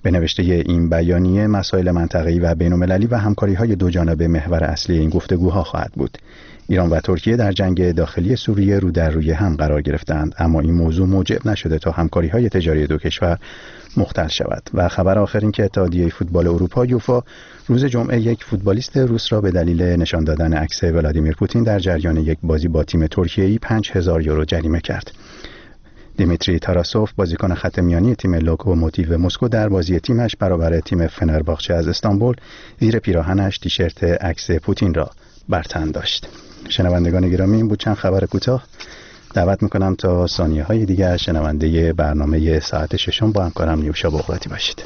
به نوشته این بیانیه مسائل منطقه‌ای و بین‌المللی و همکاری‌های دوجانبه محور اصلی این گفتگوها خواهد بود. ایران و ترکیه در جنگ داخلی سوریه رو در روی هم قرار گرفتند، اما این موضوع موجب نشده تا همکاری‌های تجاری دو کشور مختل شود. و خبر آخر این که اتحادیه فوتبال اروپا یوفا روز جمعه یک فوتبالیست روس را به دلیل نشان دادن عکس ولادیمیر پوتین در جریان یک بازی با تیم ترکیه‌ای 5000 یورو جریمه کرد. دیمیتری تاراسوف بازیکن خط میانی تیم لوکوموتیو مسکو در بازی تیمش برابر تیم فنرباغچه از استانبول زیر پیراهنش تیشرت عکس پوتین را بر تن داشت. شنوندگان گرامی، این بود چند خبر کوتاه. دعوت میکنم تا ثانیه‌های دیگر شنونده برنامه ساعت ششم با همکارم نیوشا بغراتی باشید.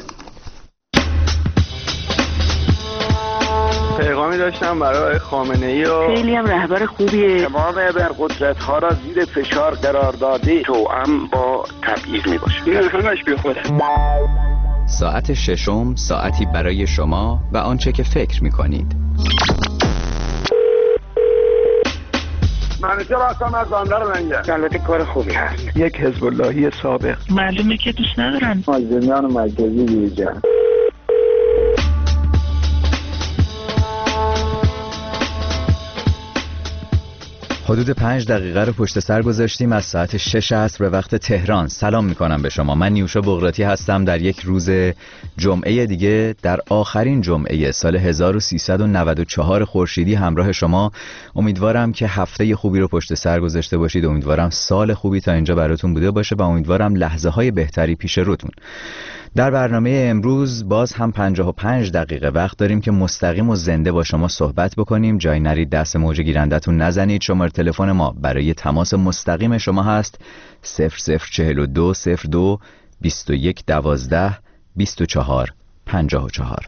پیغامی داشتم برای خامنه‌ای و خیلی هم رهبر خوبیه. تمام ابرقدرت‌ها را زیر فشار قرار داده، توأم با تبعیض میباشه. این همش بیخوده. ساعت ششم، ساعتی برای شما و آنچه که فکر میکنید. منیجر هستم از بندر لنگه. البته کار خوبی هست. یک حزب اللهی سابق. معلومه که دوست ندارن. مازندران مرکزی دیجا. حدود 5 دقیقه رو پشت سر گذاشتیم از ساعت 6 عصر به وقت تهران. سلام میکنم به شما. من نیوشا بغراتی هستم در یک روز جمعه دیگه، در آخرین جمعه سال 1394 خورشیدی همراه شما. امیدوارم که هفته خوبی رو پشت سر گذاشته باشید. امیدوارم سال خوبی تا اینجا براتون بوده باشه و امیدوارم لحظه های بهتری پیش روتون. در برنامه امروز باز هم 55 دقیقه وقت داریم که مستقیم و زنده با شما صحبت بکنیم. جای نرید، دست موج گیرندتون نزنید. شماره تلفن ما برای تماس مستقیم شما هست 0042 02 21 12 24 54.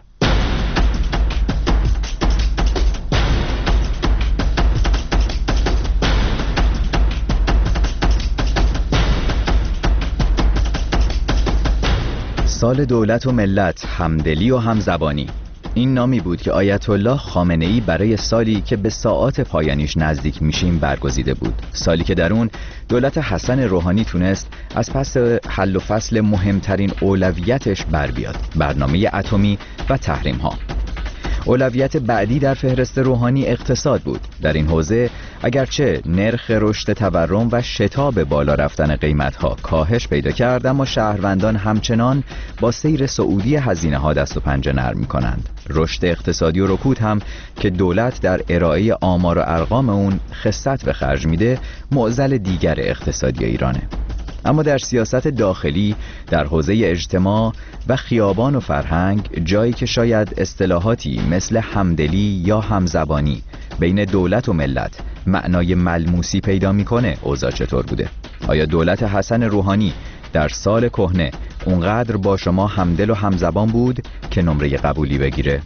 سال دولت و ملت، همدلی و همزبانی، این نامی بود که آیت الله خامنه‌ای برای سالی که به ساعات پایانیش نزدیک میشیم برگزیده بود. سالی که در اون دولت حسن روحانی تونست از پس حل و فصل مهمترین اولویتش بر بیاد: برنامه اتمی و تحریم ها. اولویت بعدی در فهرست روحانی اقتصاد بود. در این حوزه اگرچه نرخ رشد تورم و شتاب بالا رفتن قیمت‌ها کاهش پیدا کرد، اما شهروندان همچنان با سیر صعودی هزینه‌ها دست و پنجه نرم می‌کنند. رشد اقتصادی و رکود هم که دولت در ارائه آمار و ارقام اون خست به خرج میده، معضل دیگر اقتصادی ایرانه. اما در سیاست داخلی، در حوزه اجتماع و خیابان و فرهنگ، جایی که شاید اصطلاحاتی مثل همدلی یا همزبانی بین دولت و ملت معنای ملموسی پیدا میکنه، اوضاع چطور بوده؟ آیا دولت حسن روحانی در سال کهنه اونقدر با شما همدل و همزبان بود که نمره قبولی بگیره؟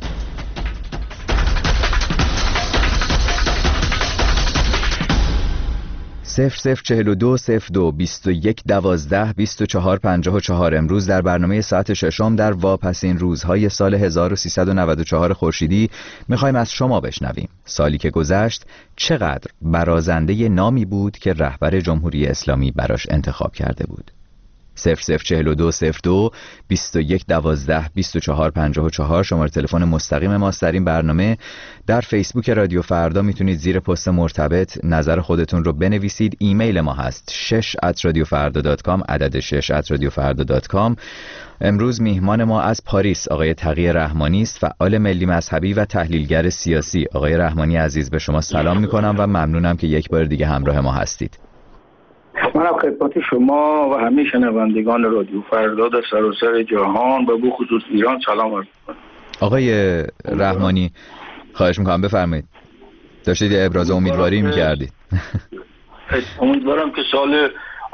0042 02 21 12 24 54. امروز در برنامه ساعت ششم در واپسین روزهای سال 1394 خورشیدی میخوایم از شما بشنویم سالی که گذشت چقدر برازنده نامی بود که رهبر جمهوری اسلامی براش انتخاب کرده بود. 0042 02 21 12 24 54 شماره تلفن مستقیم ماست در این برنامه. در فیسبوک رادیو فردا میتونید زیر پست مرتبط نظر خودتون رو بنویسید. ایمیل ما هست 6@radiofarda.com، عدد 6@radiofarda.com. امروز میهمان ما از پاریس آقای تقی رحمانی است، فعال ملی مذهبی و تحلیلگر سیاسی. آقای رحمانی عزیز، به شما سلام میکنم و ممنونم که یک بار دیگه همراه ما هستید. من خدمت شما و همه شنوندگان رادیو فردا در سراسر جهان و به خصوص ایران سلام عرض می‌کنم. آقای رحمانی خواهش میکنم بفرمایید. داشتید ابراز امیدواری میکردید. امیدوارم که سال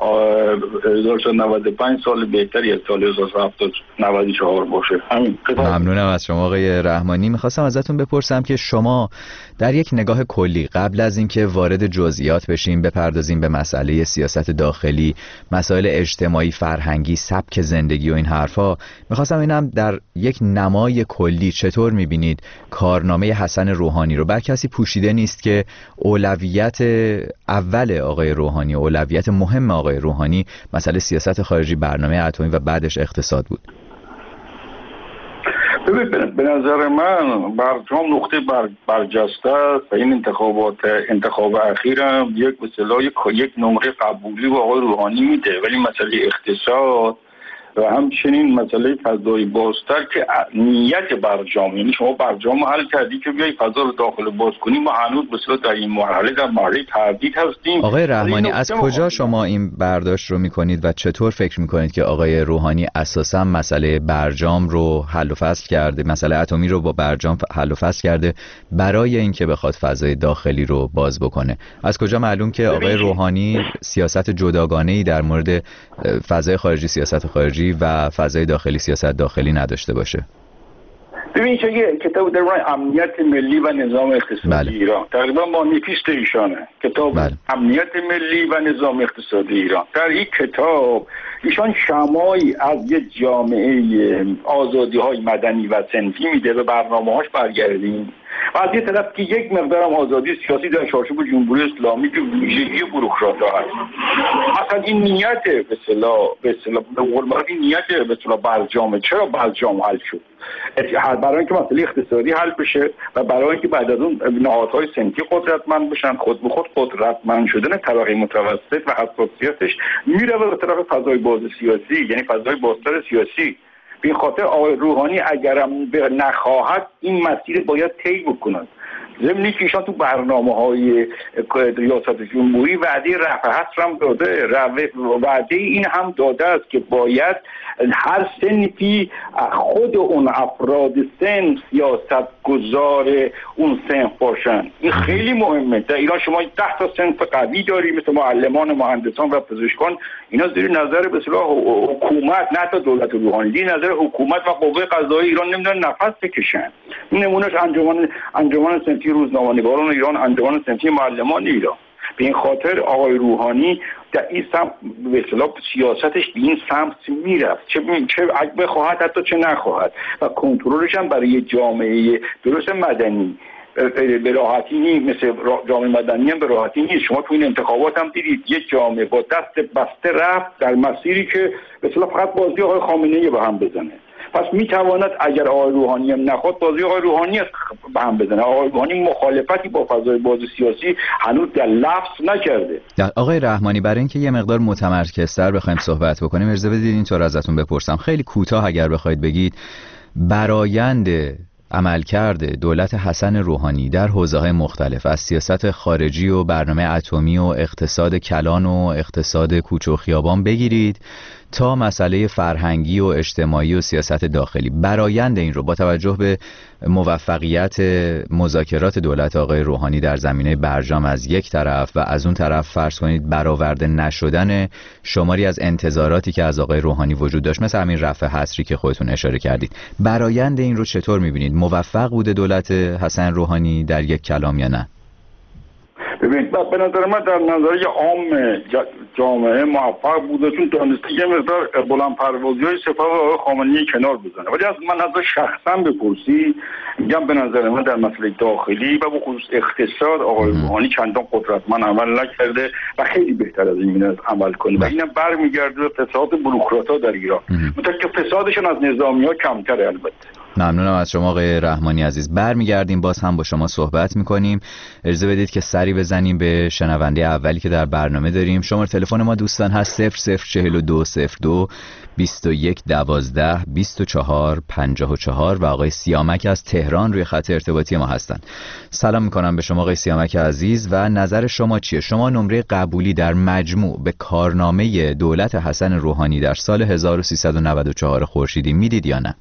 1995 سال بهتری از سال 1994 باشه. ممنونم از شما آقای رحمانی. میخواستم ازتون بپرسم که شما در یک نگاه کلی قبل از اینکه وارد جزئیات بشیم بپردازیم به مسئله سیاست داخلی، مسائل اجتماعی، فرهنگی، سبک زندگی و این حرفا، میخواستم اینم در یک نمای کلی چطور میبینید کارنامه حسن روحانی رو؟ بر کسی پوشیده نیست که اولویت اول آقای روحانی، اولویت مهم آقای روحانی مسئله سیاست خارجی، برنامه اتمی و بعدش اقتصاد بود. به نظر من برجام نقطه برجسته است و این انتخاب اخیرم یک نمره قبولی به آقای روحانی میده، ولی مسئله اقتصاد و همچنین مسئله فضای بازتر که نیت برجام، یعنی شما برجام حل کردی که بیای فضا رو داخل باز کنی، ما هنوز مثلا در این مرحله در مرحله تردید هستیم. آقای رحمانی از کجا شما این برداشت رو میکنید و چطور فکر میکنید که آقای روحانی اساسا مسئله برجام رو حل و فصل کرده، مسئله اتمی رو با برجام حل و فصل کرده برای اینکه بخواد فضای داخلی رو باز بکنه؟ از کجا معلوم که آقای روحانی سیاست جداگانه‌ای در مورد فضای خارجی، سیاست خارجی و فضای داخلی، سیاست داخلی نداشته باشه؟ ببینید چه کتاب در مورد امنیت ملی و نظام اقتصادی ایران تقریبا مانیفست ایشانه، کتاب امنیت ملی و نظام اقتصادی ایران. در این کتاب ایشان شمایی از یک جامعه آزادی‌های مدنی و صنفی میده، به برنامه‌هاش برگردیم و از یه طرف که یک مقدارم آزادی سیاسی در چارچوب جمهوری اسلامی که ویژگی بوروکرات‌ها هست. اصلا این نیت به اصطلاح این نیت به اصطلاح برجام. چرا برجام حل شد؟ برای اینکه مسئله اقتصادی حل بشه و برای اینکه بعد از اون نهادهای صنفی قدرتمند بشن، خود به خود قدرتمند شدن طبقه متوسط و حساسیتش میره به طرف فضای باز سیاسی، یعنی فضای بازتر سیاسی. به خاطر آقای روحانی اگرم نخواهد این مسیر باید طی بکند. ضمن که ایشان تو برنامه‌های ریاست جمهوری وعده رفع حصر هم داده، وعده این هم داده است که باید هر صنفی خود اون افراد صنف سیاست گذار اون صنف باشن. این خیلی مهمه. در ایران شما 10 تا صنف قوی داری مثل معلمان، مهندسان و پزشکان، اینا زیر نظر به اصطلاح حکومت، نه تا دولت روحانی، زیر نظر حکومت و قوه قضاییه ایران نمیدونن نفس بکشن. نمونهش انجمن صنفی روزنامه‌نگاران ایران، انجمن صنفی معلمان ایران. به این خاطر آقای روحانی در این سمت به اصطلاح سیاستش به این سمت میرفت، چه بخواهد حتی چه نخواهد، و کنترلش هم برای جامعه درست مدنی به راحتی نیست، مثل جامعه مدنی هم به راحتی نیست. شما تو این انتخابات هم دیدید یک جامعه با دست بسته رفت در مسیری که به اصطلاح فقط بازی آقای خامنه‌ای به هم بزنه. پس میتواند اگر آقای روحانی هم نخواد بازی آقای روحانی به هم بزنه. آقای روحانی مخالفتی با فضای باز سیاسی هنوز در لفظ نکرده. آقای رحمانی، برای اینکه یه مقدار متمرکزتر بخوایم صحبت بکنیم اجازه بدید اینطور ازتون بپرسم، خیلی کوتاه اگر بخواید بگید برآیند عملکرد دولت حسن روحانی در حوزه‌های مختلف، از سیاست خارجی و برنامه اتمی و اقتصاد کلان و اقتصاد کوچه و خیابان بگیرید تا مسئله فرهنگی و اجتماعی و سیاست داخلی، برآیند این رو با توجه به موفقیت مذاکرات دولت آقای روحانی در زمینه برجام از یک طرف و از اون طرف فرض کنید برآورده نشدن شماری از انتظاراتی که از آقای روحانی وجود داشت، مثل همین رفع حصری که خودتون اشاره کردید، برآیند این رو چطور می‌بینید؟ موفق بوده دولت حسن روحانی در یک کلام یا نه؟ ببینید به نظر من در نظریه عام جامعه موفق بوده، چون دانسته یه مقدار بلند پروازی‌های سپاه آقای خامنه‌ای کنار بزنه. ولی از من از شخصا بپرسی میگم به نظر من در مسئله داخلی و به خصوص اقتصاد آقای روحانی چندان قدرتمند عمل نکرده و خیلی بهتر از این عمل کنه و اینم برمیگرده به فساد بوروکرات‌ها در ایران. متأکد که فسادشون از نظامی‌ها کمتره. البته ممنونم از شما آقای رحمانی عزیز. برمیگردیم باز هم با شما صحبت میکنیم. اجازه بدید که سری بزنیم به شنونده اولی که در برنامه داریم. شماره تلفن ما دوستان هست 004202 2112 24 54 و آقای سیامک از تهران روی خط ارتباطی ما هستند. سلام میکنم به شما آقای سیامک عزیز و نظر شما چیه؟ شما نمره قبولی در مجموع به کارنامه دولت حسن روحانی در سال 1394 خورشیدی میدید یا نه؟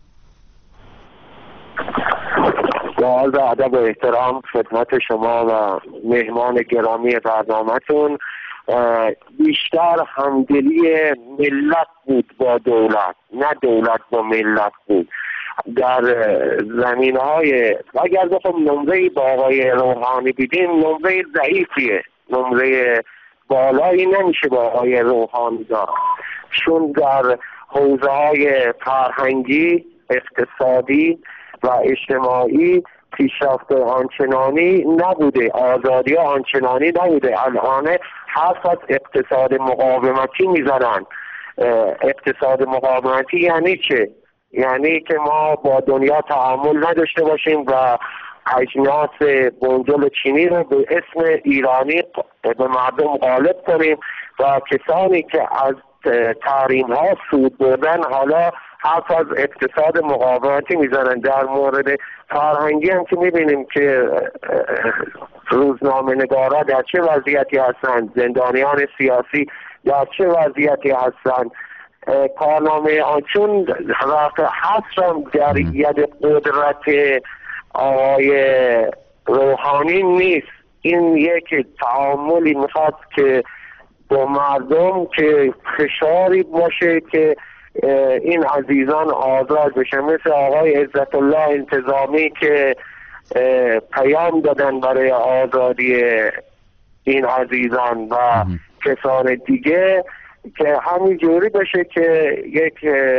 با عرض ادب و احترام خدمت شما و مهمان گرامی برنامه‌تون، بیشتر همدلی ملت بود با دولت، نه دولت با ملت بود. در زمینهای اگر بخوام نمره با آقای روحانی بدیم نمره ضعیفیه، نمره بالایی نمیشه با آقای روحانی داد، چون در حوزه‌های فرهنگی، اقتصادی و اجتماعی پیشرفت آنچنانی نبوده، آزادی آنچنانی نبوده. الان حرف از اقتصاد مقاومتی میزنن. اقتصاد مقاومتی یعنی چه؟ یعنی که ما با دنیا تعامل نداشته باشیم و اجناس بنجل چینی رو به اسم ایرانی به مردم غالب کنیم و کسانی که از تحریم ها سود بردن حالا حرف از اقتصاد مقاومتی میزنن. در مورد فرهنگی هم که میبینیم که روزنامه نگارا در چه وضعیتی هستن، زندانیان سیاسی در چه وضعیتی هستن. کارنامه آنچون حصرم در ید قدرت آقای روحانی نیست. این یک تعاملی میخواد که با مردم که فشاری باشه که این عزیزان آزاد بشن، مثل آقای عزت الله انتظامی که پیام دادن برای آزادی این عزیزان و کسان دیگه، که همین جوری بشه که یک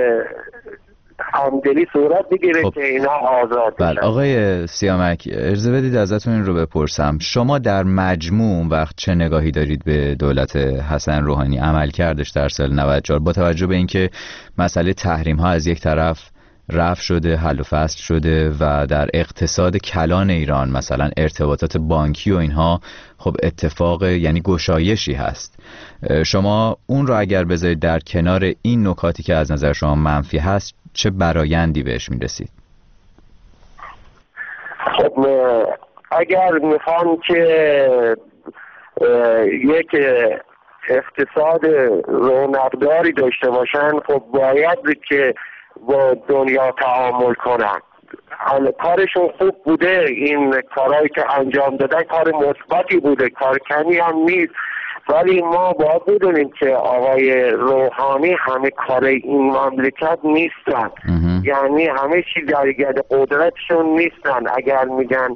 همدلی صورت بگیره که اینا آزاد بشن. بله آقای سیامک، اجازه بدید ازتون این رو بپرسم، شما در مجموع وقت چه نگاهی دارید به دولت حسن روحانی، عمل کردش در سال 94 با توجه به اینکه مسئله تحریم ها از یک طرف رفع شده، حل و فصل شده و در اقتصاد کلان ایران مثلا ارتباطات بانکی و اینها خب اتفاق یعنی گشایشی هست، شما اون رو اگر بذارید در کنار این نکاتی که از نظر شما منفی هست چه برایندی بهش میرسید؟ خب اگر میخوان که یک اقتصاد رونقداری داشته باشن خب باید که با دنیا تعامل کنن. کارشون خوب بوده، این کارهایی که انجام دادن کار مثبتی بوده، کار کمی هم نیست، ولی ما باید بدونیم که آقای روحانی همه کار این مملکت نیستن. یعنی همه چی در ید قدرتشون نیستن. اگر میگن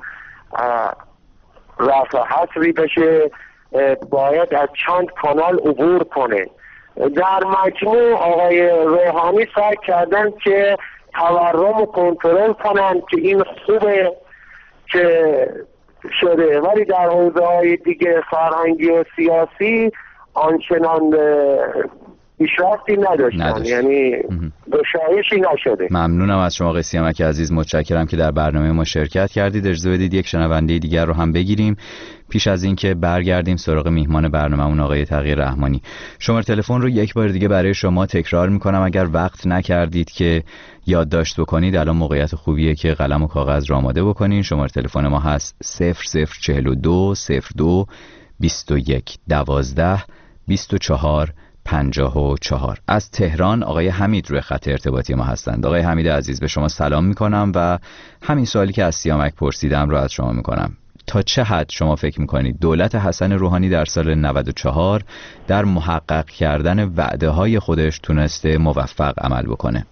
رفع حصری بشه باید از چند کانال عبور کنه. در مجموع آقای روحانی سعی کردن که تورم رو کنترل کنن که این خوبه که شده، ولی در حوزه‌های دیگه فرهنگی و سیاسی آنچنان پیشرفتی نداشتن، یعنی گشایشی نشده. ممنونم از شما آقای سیامک عزیز، متشکرم که در برنامه ما شرکت کردید. اجازه بدید یک شنونده دیگر رو هم بگیریم پیش از اینکه برگردیم سراغ میهمان برنامه‌مون آقای تقی رحمانی. شماره تلفن رو یک بار دیگه برای شما تکرار میکنم، اگر وقت نکردید که یادداشت بکنید الان موقعیت خوبیه که قلم و کاغذ رو آماده بکنین. شماره تلفن ما هست 0042 02 21 12 24 54. از تهران آقای حمید روی خط ارتباطی ما هستند. آقای حمید عزیز به شما سلام میکنم و همین سوالی که از سیامک پرسیدم رو از شما میکنم. تا چه حد شما فکر میکنید دولت حسن روحانی در سال 94 در محقق کردن وعده های خودش تونسته موفق عمل بکنه؟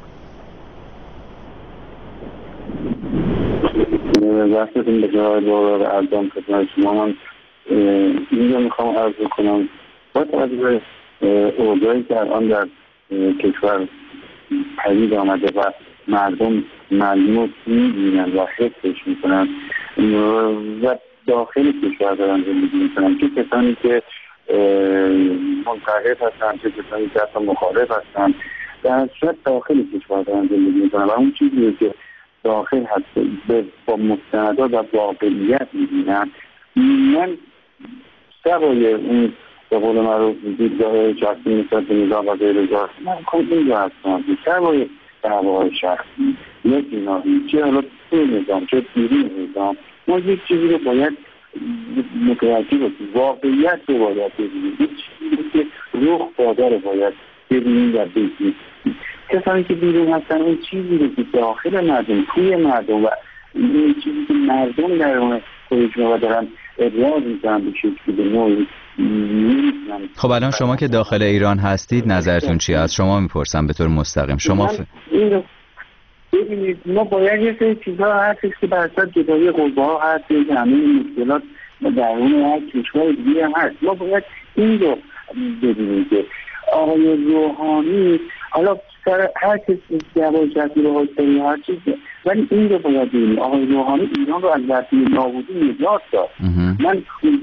وقتتون بخیر با ارزم خدمت شما. من اینجا میخوام عرض کنم با توجه به اوضاعی که الان در کشور پدید آمده و مردم ملموس میبینن و حسش میکنن و داخل کشور دارن زندگی میکنن، چه کسانی که منتقد هستن چه کسانی که اصلا مخالف هستن، در صورت داخل کشور دارن زندگی میکنن و اون چیزی که داخل هست با مستندات و واقعیت میبینن. من سوای اون به قول معروف دیدگاه شخصی نسبت به نظام و غیر ذات من کنم این رو هستم سوای دعواهای شخصی یک نهایی چه حالا تو نظام چه بیرون نظام، ما یک چیزی رو باید متوجه باشیم، واقعیت رو باید ببینیم، یک چیزی رو که رخ داده رو باید ببینیم و بگیم. کسانی که بیرون هستن اون چیزی رو که داخل مردم توی مردم و این چیزی که مردم در اون خودشون رو دارن ابراز میکنن به شکلی به نوعی. خب الان شما که داخل ایران هستید نظرتون چیه؟ از شما میپرسم به طور مستقیم. شما ببینید ما باید یه سری چیزها هستش که بر اساس جدایی قوه‌ها هست که همه مشکلات درون هر کشور دیگه هم هست. ما باید این رو ببینیم که آقای روحانی حالا سر هر کسی جواب شخصی رو حاصلی هر چیزه، ولی این رو باید ببینیم آقای روحانی ایران رو از وقتی نابودی نجات داد. من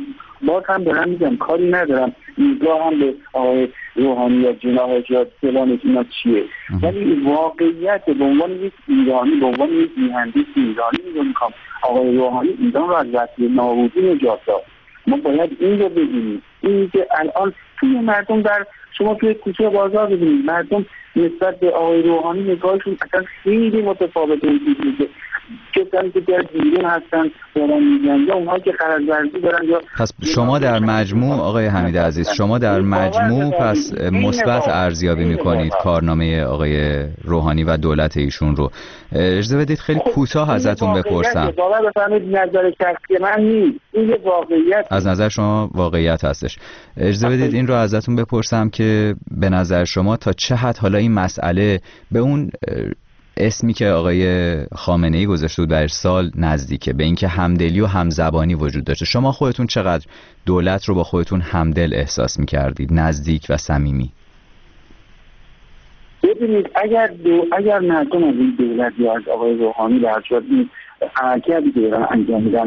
باز هم دارم میگم کاری ندارم ایدگاه هم به آقای روحانی یا جناح یا فلان اینا چیه، ولی واقعیت به عنوان یک ایرانی، به عنوان یک مهندس ایرانی میگم آقای روحانی ایران رو از وضعیت نابودی نجات داد. ما باید این رو ببینیم. این که الان توی مردم در شما توی کوچه بازار ببینید مردم نسبت به آقای روحانی نگاهشون اصلا خیلی متفاوته. میگه کسانی که در بیرون هستن دارن میگن یا اونها که قراردادی دارن یا پس شما در مجموع آقای حمید عزیز شما در مجموع پس مثبت ارزیابی میکنید کارنامه آقای روحانی و دولت ایشون رو. اجازه بدید خیلی کوتاه ازتون بپرسم. باور بفرمایید نظر شخصی من نیست، این واقعیت از نظر شما واقعیت هستش. اجازه بدید این رو ازتون بپرسم که به نظر شما تا چه حد حالا این مسئله به اون اسمی که آقای خامنه‌ای گذاشته بود در ارسال نزدیکه، به اینکه همدلی و همزبانی وجود داشته. شما خودتون چقدر دولت رو با خودتون همدل احساس می‌کردید، نزدیک و صمیمی؟ ببینید اگر مردم از این دولت یا از آقای روحانی به هر صورت این حرکتی که دارن انجام میدن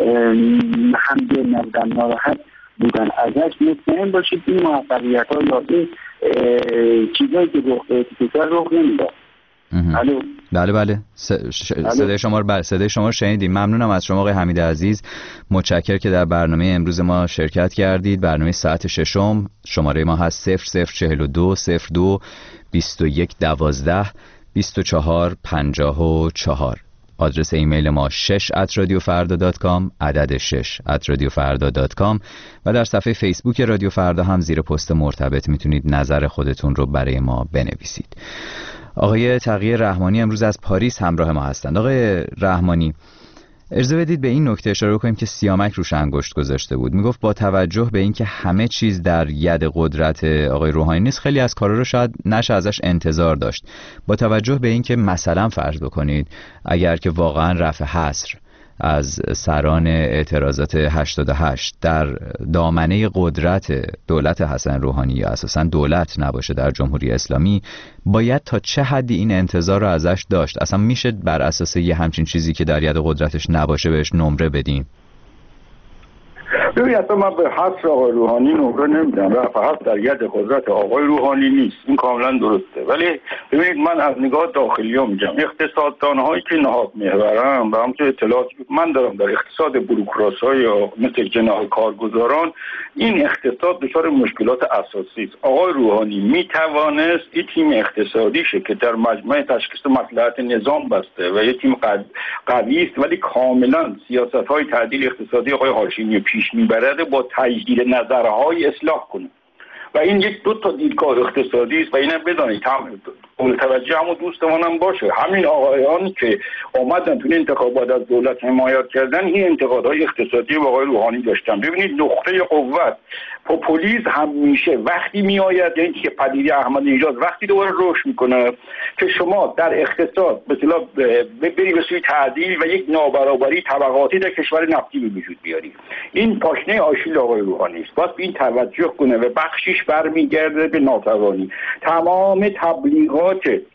همدل نبودن، ناراحت بودن ازش، مطمئن باشید این موفقیت‌ها یا این چیزایی که رخ نمیداد. بله صدای شما رو شنیدیم. ممنونم از شما آقای حمید عزیز. متشکرم که در برنامه امروز ما شرکت کردید. برنامه ساعت ششم. شماره ما هست 0042 02 21 12 24 54. آدرس ایمیل ما 6@radiofarda.com عدد 6@radiofarda.com و در صفحه فیسبوک رادیو فردا هم زیر پست مرتبط میتونید نظر خودتون رو برای ما بنویسید. آقای تقی رحمانی امروز از پاریس همراه ما هستند. آقای رحمانی، اجازه بدید به این نکته اشاره کنیم که سیامک روش انگشت گذاشته بود. میگفت با توجه به اینکه همه چیز در ید قدرت آقای روحانی نیست، خیلی از کارا رو شاید نشه ازش انتظار داشت. با توجه به اینکه مثلا فرض بکنید اگر که واقعا رفع حصر از سران اعتراضات 88 در دامنه قدرت دولت حسن روحانی یا اساساً دولت نباشه در جمهوری اسلامی، باید تا چه حدی این انتظار رو ازش داشت؟ اصلا میشه بر اساس یه همچین چیزی که در ید قدرتش نباشه بهش نمره بدیم؟ ببینید اصلا من به حصر آقای روحانی نمره نمیدم. رفع حصر در ید قدرت آقای روحانی نیست، این کاملا درسته. ولی ببینید من از نگاه داخلی ها میگم اقتصاددان‌هایی که نهاد محورن و همچنین اطلاعاتی من دارم در اقتصاد بوروکراس‌ها یا مثل جناح کارگزاران، این اقتصاد دچار مشکلات اساسی است. آقای روحانی میتوانست این تیم اقتصادیشه که در مجمع تشخیص مصلحت نظام بسته و یک تیم قوی است ولی کاملا سیاست‌های تعدیل اقتصادی آقای هاشمی پیش میبرد با تجدید نظرهای اصلاح کنه و این یک دو تا دیدگاه اقتصادی است و اینم بدانید اول توجه همون دوستمانم باشه. همین آقایانی که آمدن تو انتخابات از دولت حمایت کردن این انتقادهای اقتصادی به آقای روحانی داشتن. ببینید نقطه قوت پوپولیسم همیشه وقتی میآید، یعنی که پدیده احمد نژاد وقتی دوباره رشد میکنه که شما در اقتصاد مثلا بری به سوی تعدیل و یک نابرابری طبقاتی در کشور نفتی به وجود بیاری، این پاشنه آشیل آقای روحانی است. باید به این توجه کنه و بخشیش برمیگرده به ناتوانی. تمام تبلیغات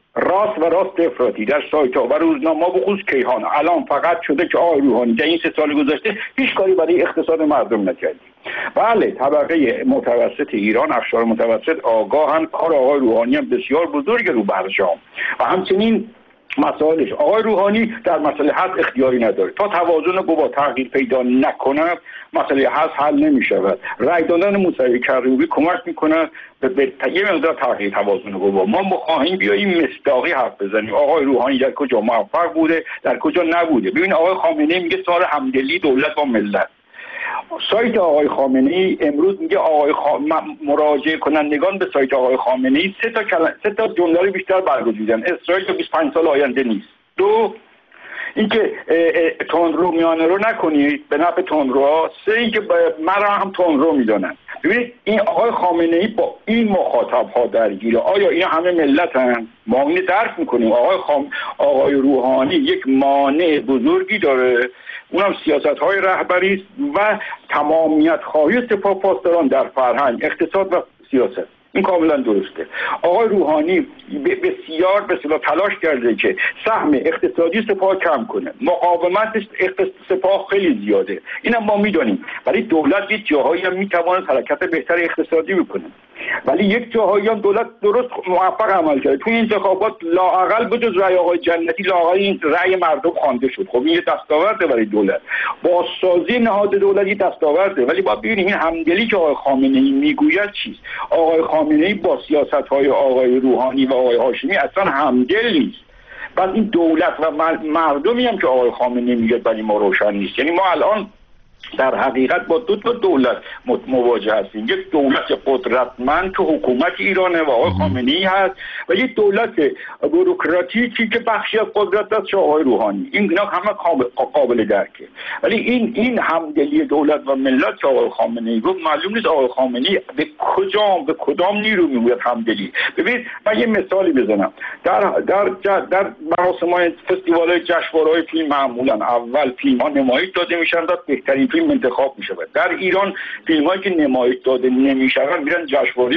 راست افراطی در سایت ها و روزنامه ها بخصوص کیهان الان فقط شده که آقای روحانی در این 3 سال گذشته هیچ کاری برای اقتصاد مردم نکردی. بله طبقه متوسط ایران، افشار متوسط آگاهن، کار آقای روحانی هم بسیار بزرگ رو برجام و همچنین مسائلش. آقای روحانی در مسئله حل اختیاری نداره. تا توازن با تغییر پیدا نکنه مسئله حل نمی شود. رای دادن موسوی کروبی کمک میکنه به یه مقدار تغییر توازن با. ما خواهیم بیاییم مصداقی حرف بزنیم آقای روحانی در کجا موفق بوده در کجا نبوده. ببین آقای خامنه‌ای میگه سال همدلی دولت با ملت. سایت آقای خامنه‌ای امروز میگه مراجعه کنندگان به سایت آقای خامنه‌ای 3 تا جمله رو بیشتر برگزیدن. اسرائیل تا 25 سال آینده نیست. 2 اینکه تندرو میانه رو نکنید به نفع تندروها. 3 اینکه مرا هم تندرو میدونن. ببینید این آقای خامنه‌ای با این مخاطب ها درگیره. آیا این همه ملتن؟ ما اینو درک میکنیم. آقای روحانی یک مانع بزرگی داره، اونم سیاست‌های رهبری و تمامیت خواهی سپاه پاسداران در فرهنگ، اقتصاد و سیاست. این کاملا درسته. آقای روحانی بسیار تلاش کرده که سهم اقتصادی سپاه کم کنه، مقاومت سپاه خیلی زیاده، اینم ما میدونیم، ولی دولت یک جاهایی هم میتونه حرکت بهتر اقتصادی بکنه، ولی یک جاهایی هم دولت درست موفق عمل کرده. توی انتخابات لااقل بجز رأی آقای جنتی لااقل این رأی مردم خوانده شد. خب این یه دستاورده برای دولت، بازسازی نهاد دولتی دستاورده، ولی باید ببینیم این همدلی که آقای خامنه‌ای میگوید چیست. آقای خامنه‌ای با سیاست‌های آقای روحانی و آقای هاشمی اصلا همدل نیست. بعد این دولت و مردمی هم که آقای خامنه‌ای میگه برای ما روشن نیست. یعنی ما الان در حقیقت با دو تا دولت مواجه هستیم، یک دولت قدرتمند که حکومت ایرانه و آقای خامنه‌ای هست و یک دولت بوروکراتیکی که بخشی از قدرت است آقای روحانی. اینا همه قابل درکه، ولی این همدلی دولت و ملت که آقای خامنه‌ای گفت معلوم نیست آقای خامنه‌ای به کدام نیرو میگوید همدلی. ببین من یه مثالی بزنم، در مراسم‌های فستیوال‌های جشنواره‌های فیلم معمولا اول فیلم‌ها نمایش داده میشن تا بهترین فیلم انتخاب می شود. در ایران فیلم‌هایی که نمایش داده نمی‌شوند میرن جشنواره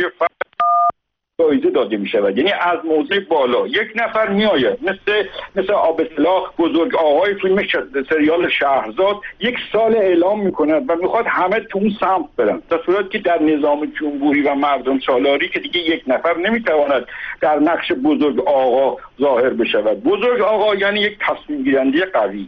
جایزه داده می شود. یعنی از موضع بالا یک نفر میآید مثل آبسلاخ بزرگ آقای فیلم سریال شهرزاد یک سال اعلام میکنه و میخواد همه تو اون سمت برن، در صورتی که در نظام جمهوری و مردم سالاری که دیگه یک نفر نمیتواند در نقش بزرگ آقا ظاهر بشود. بزرگ آقا یعنی یک تصمیم گیرنده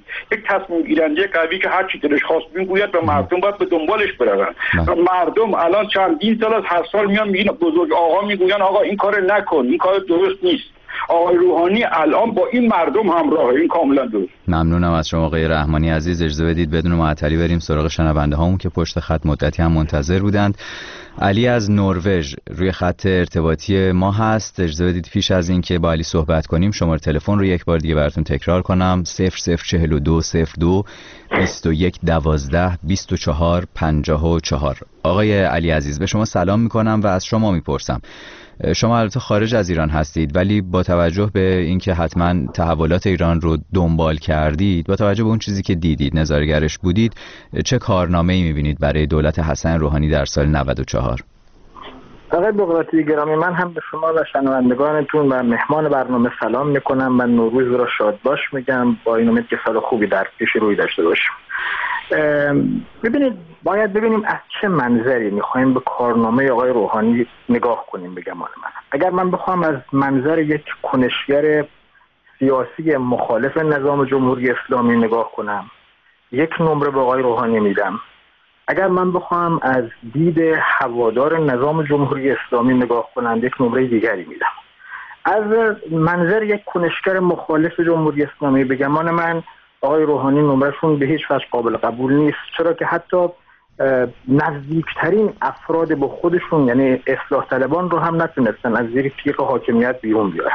قوی که هر چی دلش خواست میگوید و مردم باید به دنبالش برن. و مردم الان چندین سال از هر سال میان میگن بزرگ آقا میگوین آقا این کار نکن، این کار درست نیست. آقای روحانی الان با این مردم همراهه، این کاملا درست. ممنونم از شما آقای رحمانی عزیز. اجازه بدید بدون معطلی بریم سراغ شنونده هامون که پشت خط مدتی هم منتظر بودند. علی از نروژ روی خط ارتباطی ما هست. اجازه بدید پیش از این که با علی صحبت کنیم شماره تلفن رو یک بار دیگه براتون تکرار کنم: 004202 2112 24 54. آقای علی عزیز به شما سلام میکنم و از شما میپرسم، شما البته خارج از ایران هستید ولی با توجه به اینکه حتما تحولات ایران رو دنبال کردید، با توجه به اون چیزی که دیدید، نظاره‌گرش بودید، چه کارنامه‌ای می‌بینید برای دولت حسن روحانی در سال 94؟ آقای بغراتی گرامی، من هم به شما و شنوندگانتون و مهمان برنامه سلام میکنم و نوروز را شاد باش میگم، با این امید که سال خوبی در پیش روی داشته باشیم. ببینید، باید ببینیم از چه منظری میخوایم به کارنامه آقای روحانی نگاه کنیم. بگم من اگر من بخوام از منظر یک کنشگر سیاسی مخالف نظام جمهوری اسلامی نگاه کنم، یک نمره به آقای روحانی میدم. اگر من بخوام از دید هوادار نظام جمهوری اسلامی نگاه کنم، یک نمره دیگری میدم. از منظر یک کنشگر مخالف جمهوری اسلامی بگم من آقای روحانی نمرهشون به هیچ وجه قابل قبول نیست، چرا که حتی نزدیکترین افراد به خودشون یعنی اصلاح طلبان رو هم نتونستن از زیر تیغ حاکمیت بیرون بیارن.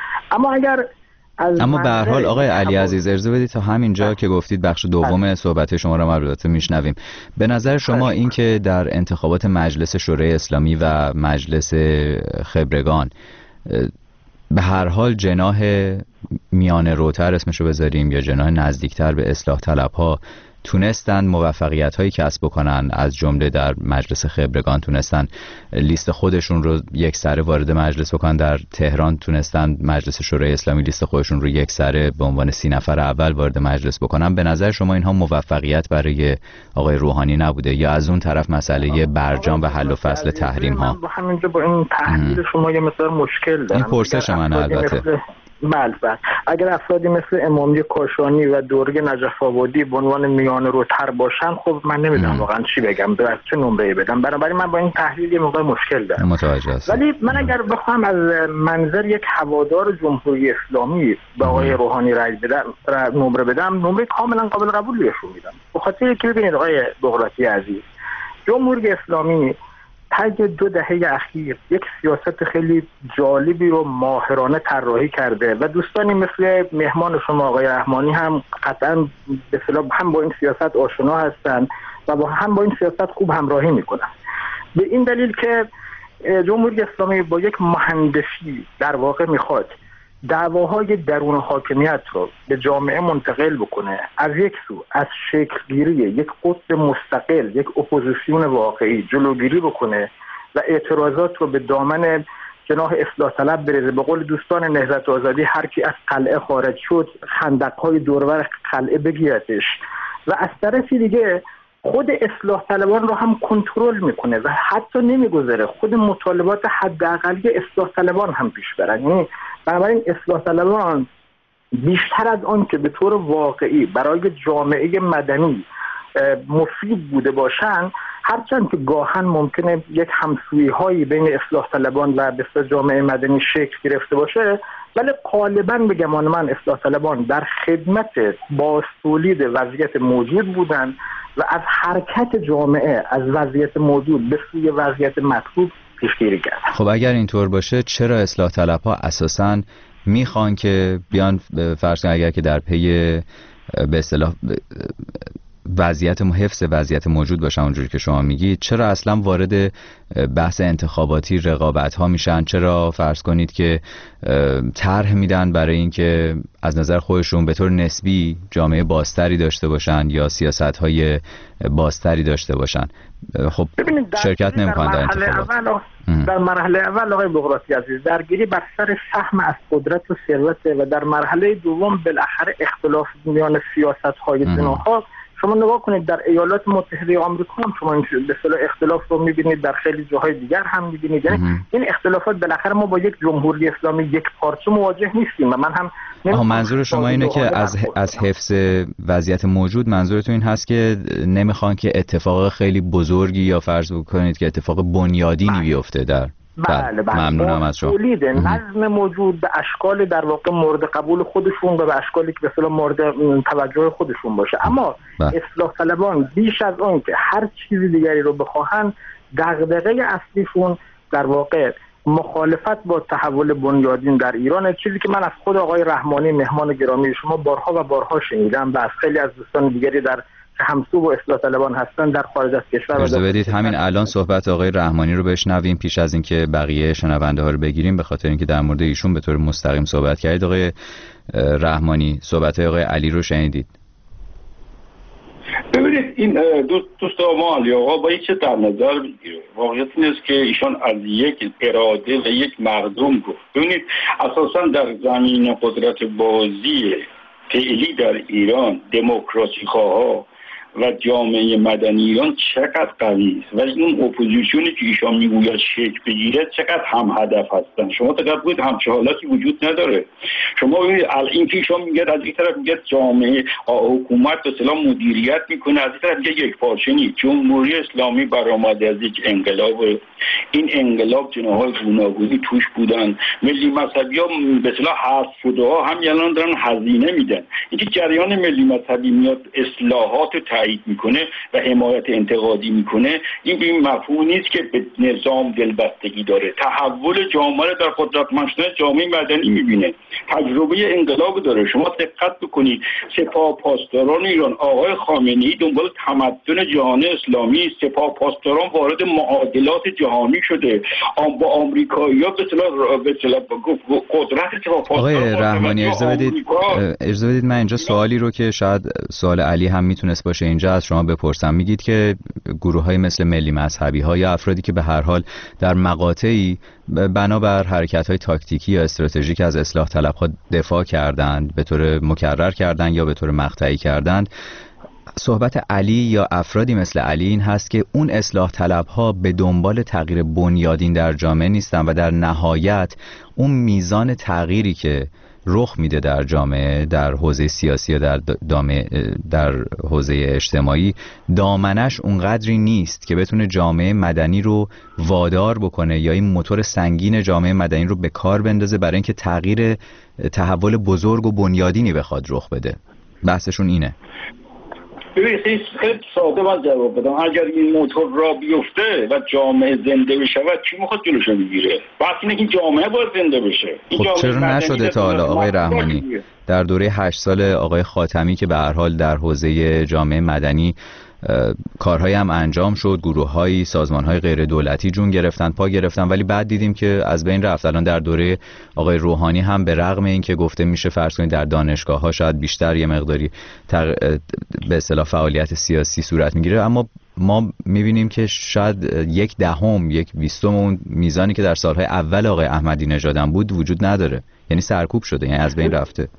اما به هر حال آقای علی عزیز اجازه بدید تا همینجا که گفتید بخش دوم صحبت شما را البته میشنویم. به نظر شما این که در انتخابات مجلس شورای اسلامی و مجلس خبرگان به هر حال جناح میانه روتر اسمشو بذاریم یا جناح نزدیکتر به اصلاح طلبها تونستن موفقیت هایی کسب بکنن، از جمله در مجلس خبرگان تونستن لیست خودشون رو یک سره وارد مجلس بکنن، در تهران تونستن مجلس شورای اسلامی لیست خودشون رو یک سره به عنوان 30 نفر اول وارد مجلس بکنن. به نظر شما اینها موفقیت برای آقای روحانی نبوده یا از اون طرف مسئله برجام و حل و فصل تحریم ها؟ من همینجا با این تحلیل شما یه مقدار مشکل دارم. این پرسش من البته. بله. اگر افرادی مثل امامی کاشانی و دوره نجف آبادی به عنوان میانه روتر باشن، خب من نمیدونم واقعا چی بگم، به چه نمره‌ای بدم. بنابراین من با این تحلیل یه موقع مشکل دارم. متوجه هستم. ولی من اگر بخوام از منظر یک هوادار جمهوری اسلامی به آقای روحانی رأی بدم، نمره بدم، نمره کاملا قابل قبولی بهشون میدم. به خاطر که ببینید آقای بغراتی عزیز، جمهوری اسلامی طی 2 دهه اخیر یک سیاست خیلی جالبی رو ماهرانه طراحی کرده و دوستانی مثل مهمان شما آقای رحمانی هم قطعا به اصطلاح هم با این سیاست آشنا هستن و هم با این سیاست خوب همراهی میکنن. به این دلیل که جمهوری اسلامی با یک مهندسی در واقع میخواد دعواهای درون حاکمیت رو به جامعه منتقل بکنه. از یک سو از شکلگیری یک قطب مستقل، یک اپوزیسیون واقعی جلوگیری بکنه و اعتراضات رو به دامن جناح اصلاح طلب بریزه. به قول دوستان نهضت آزادی، هر کی از قلعه خارج شد خندق‌های دوربر قلعه بگیرتش. و از طرفی دیگه خود اصلاح طلبان رو هم کنترل میکنه و حتی نمیگذاره خود مطالبات حداقلی اصلاح طلبان هم پیش برن. یعنی بنابراین اصلاح طلبان بیشتر از آن که به طور واقعی برای جامعه مدنی مفید بوده باشن، هرچند که گاهن ممکنه یک همسویی هایی بین اصلاح طلبان و بسیار جامعه مدنی شکل گرفته باشه، ولی غالبا به گمان من اصلاح طلبان در خدمت بازتولید وضعیت موجود بودن و از حرکت جامعه از وضعیت موجود به سوی وضعیت مطلوب پیشگیری کردن. خب اگر اینطور باشه چرا اصلاح طلب‌ها اساساً میخوان که بیان فرض کنید اگر که در پی به اصطلاح حفظ وضعیت موجود باشن اونجوری که شما میگید، چرا اصلا وارد بحث انتخاباتی رقابت ها میشن؟ چرا فرض کنید که طرح میدن برای اینکه از نظر خودشون به طور نسبی جامعه بازتری داشته باشن یا سیاست های بازتری داشته باشن؟ خب شرکت نمیکنن در انتخابات. در مرحله اول آقای بغراتی عزیز درگیری بر سر سهم از قدرت و ثروت و در مرحله دوم بالاخره اختلاف میان سیاست های جناح‌ها. شما نگاه کنید در ایالات متحده آمریکا هم شما به اصطلاح اختلاف رو می‌بینید، در خیلی جاهای دیگر هم می‌بینید. یعنی این اختلافات بالاخره ما با یک جمهوری اسلامی یک پارچه مواجه نیستیم و من هم منظور شما اینه که از حفظ وضعیت موجود منظورتون این هست که نمیخوان که اتفاق خیلی بزرگی یا فرض بکنید که اتفاق بنیادینی بیفته در بله. ممنونم از شما. تولید نظم موجود به اشکال در واقع مورد قبول خودشون و به اشکالی که به اصطلاح مورد توجه خودشون باشه، اما اصلاح طلبان بیش از اون که هر چیزی دیگری رو بخواهن، دغدغه اصلیشون در واقع مخالفت با تحول بنیادین در ایران، چیزی که من از خود آقای رحمانی مهمان گرامی شما بارها و بارها شنیدم و از خیلی از دوستان دیگری در همسو و اصلاح طلبان هستن در خارج از کشور. اجازه بدید همین الان صحبت آقای رحمانی رو بشنویم پیش از اینکه بقیه شنونده ها رو بگیریم، به خاطر اینکه در مورد ایشون به طور مستقیم صحبت کردید. آقای رحمانی، صحبت آقای علی رو شنیدید؟ ببینید این دوست ما علی آقا با یک چه در نظر بگیره. واقعیت این است که ایشان از یک اراده و یک مردم گفت. ببینید اساسا در زمین قدرت بازی فعلی در ایران دموکراسی خواها و جامعه مدنی ایران چقدر قوی است و این اپوزیسیونی که ایشان میگوید شکل بگیره چقدر هم هدف هستن. شما دقت کنید همچه حالتی وجود نداره. شما ببینید این که ایشان میگه از این طرف میگه جامعه حکومت به اصطلاح مدیریت میکنه، از این طرف میگه یک پارچه نیست. جمهوری اسلامی برآمده از یک انقلاب، این انقلاب جناح‌های گوناگونی توش بودن، ملی مذهبی‌ها به اصطلاح حذف شده‌ها هم الان دارن هزینه میدن. اینکه جریان ملی مذهبی میاد اصلاحات تایید میکنه و حمایت انتقادی میکنه، این مفهوم نیست که به نظام دلبستگی داره. تحول جامعه در قدرتمند جامعه مدنی میبینه، تجربه انقلاب داره. شما دقت بکنید سپاه پاسداران ایران، آقای خامنه‌ای دنبال تمدن جهان اسلامی، سپاه پاسداران وارد معادلات جهانی شده، با آمریکایی‌ها به اصطلاح قدرت سپاه پاسداران. آقای رحمانی اجازه بدید من اینجا سوالی رو که شاید سوال علی هم میتونست باشه اینجا از شما بپرسم. میگید که گروه‌های مثل ملی مذهبی‌ها یا افرادی که به هر حال در مقاطعی بنابر حرکت‌های تاکتیکی یا استراتژیک از اصلاح طلب‌ها دفاع کردند، به طور مکرر کردند یا به طور مقطعی کردند، صحبت علی یا افرادی مثل علی این هست که اون اصلاح طلب‌ها به دنبال تغییر بنیادین در جامعه نیستن و در نهایت اون میزان تغییری که رخ میده در جامعه، در حوزه سیاسی یا در حوزه اجتماعی، دامنش اونقدری نیست که بتونه جامعه مدنی رو وادار بکنه یا این موتور سنگین جامعه مدنی رو به کار بندازه برای اینکه تحول بزرگ و بنیادینی بخواد رخ بده. بحثشون اینه. ببینید خیلی ساده من جواب بدم. اگر این موتور را بیفته و جامعه زنده بشه کی میخواد جلوشو بگیره؟ بحث اینه که جامعه باید زنده بشه. خب چرا نشده تا حالا آقای رحمانی؟ در دوره 8 سال آقای خاتمی که به هر حال در حوزه جامعه مدنی کارهایی هم انجام شد، گروه‌های، سازمان‌های غیر دولتی جون گرفتن، پا گرفتن، ولی بعد دیدیم که از بین رفت. الان در دوره آقای روحانی هم به رغم اینکه گفته میشه فرض کنید در دانشگاه‌ها شاید بیشتر یه مقداری به اصطلاح فعالیت سیاسی صورت میگیره، اما ما میبینیم که شاید 1/10 1/20 اون میزانی که در سالهای اول آقای احمدی نژاد بود وجود نداره، یعنی سرکوب شده، یعنی از بین رفته.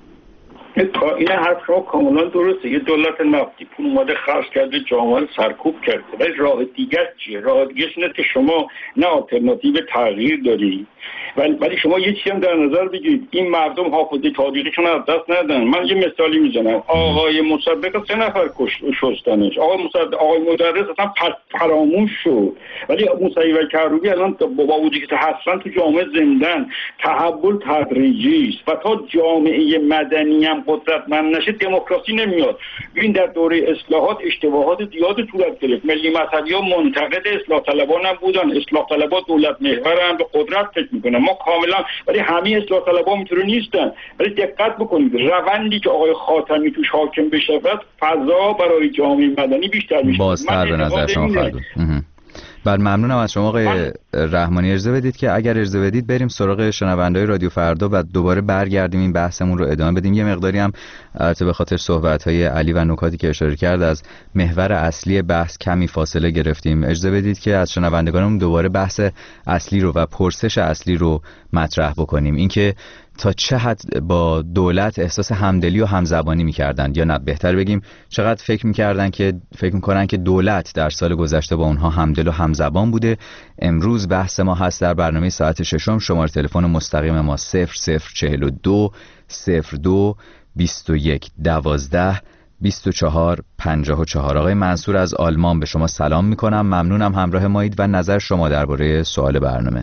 تا این حرف شما کاملا درسته. یه دولت نفتی پول اومده خرج کرده، جامعه سرکوب کرده، ولی راه دیگر چیه؟ راه دیگه اینه که شما نه آلترناتیو تغییر داری، ولی شما یه چیزی هم در نظر بگیرید، این مردم حافظه تاریخیشون از دست ندادن. من یه مثالی میزنم. آقای مصدق 3 نفر شستنش، آقای مدرس اصلا فراموش شد، ولی موسوی و کروبی الان با وجودی که هستن تو جامعه زندن. تحول تدریجی است و تا جامعه مدنی هم قدرتمند نشه دموکراسی نمیاد. این در دوره اصلاحات اشتباهات زیاد صورت گرفت. ملی مذهبی‌ها منتقد اصلاح طلبان هم بودن، اصلاح طلبان دولت محور هم به قدرت فکر میکنن. ما کاملا، ولی همه اصلاح طلبان اینطوری نیستن. ولی دقت بکنید روندی که آقای خاتمی توش حاکم بشه فضا برای جامعه مدنی بیشتر میشه. بازتر به نظر شما خواهد بود. بله ممنونم از شما آقای رحمانی. اجازه بدید که اگر اجازه بدید بریم سراغ شنونده‌های رادیو فردا و دوباره برگردیم این بحثمون رو ادامه بدیم. یه مقداری هم البته به خاطر صحبت‌های علی و نکاتی که اشاره کرد از محور اصلی بحث کمی فاصله گرفتیم. اجازه بدید که از شنوندگانمون دوباره بحث اصلی رو و پرسش اصلی رو مطرح بکنیم. اینکه تا چه حد با دولت احساس همدلی و همزبانی می‌کردند، یا نه بهتر بگیم چقدر فکر می‌کنن که دولت در سال گذشته با اونها همدل و همزبان بوده. امروز بحث ما هست در برنامه ساعت 6. شماره تلفن مستقیم ما 0042 02 21 12 24 54. آقای منصور از آلمان به شما سلام می‌کنم. ممنونم همراه مایید و نظر شما درباره سوال برنامه.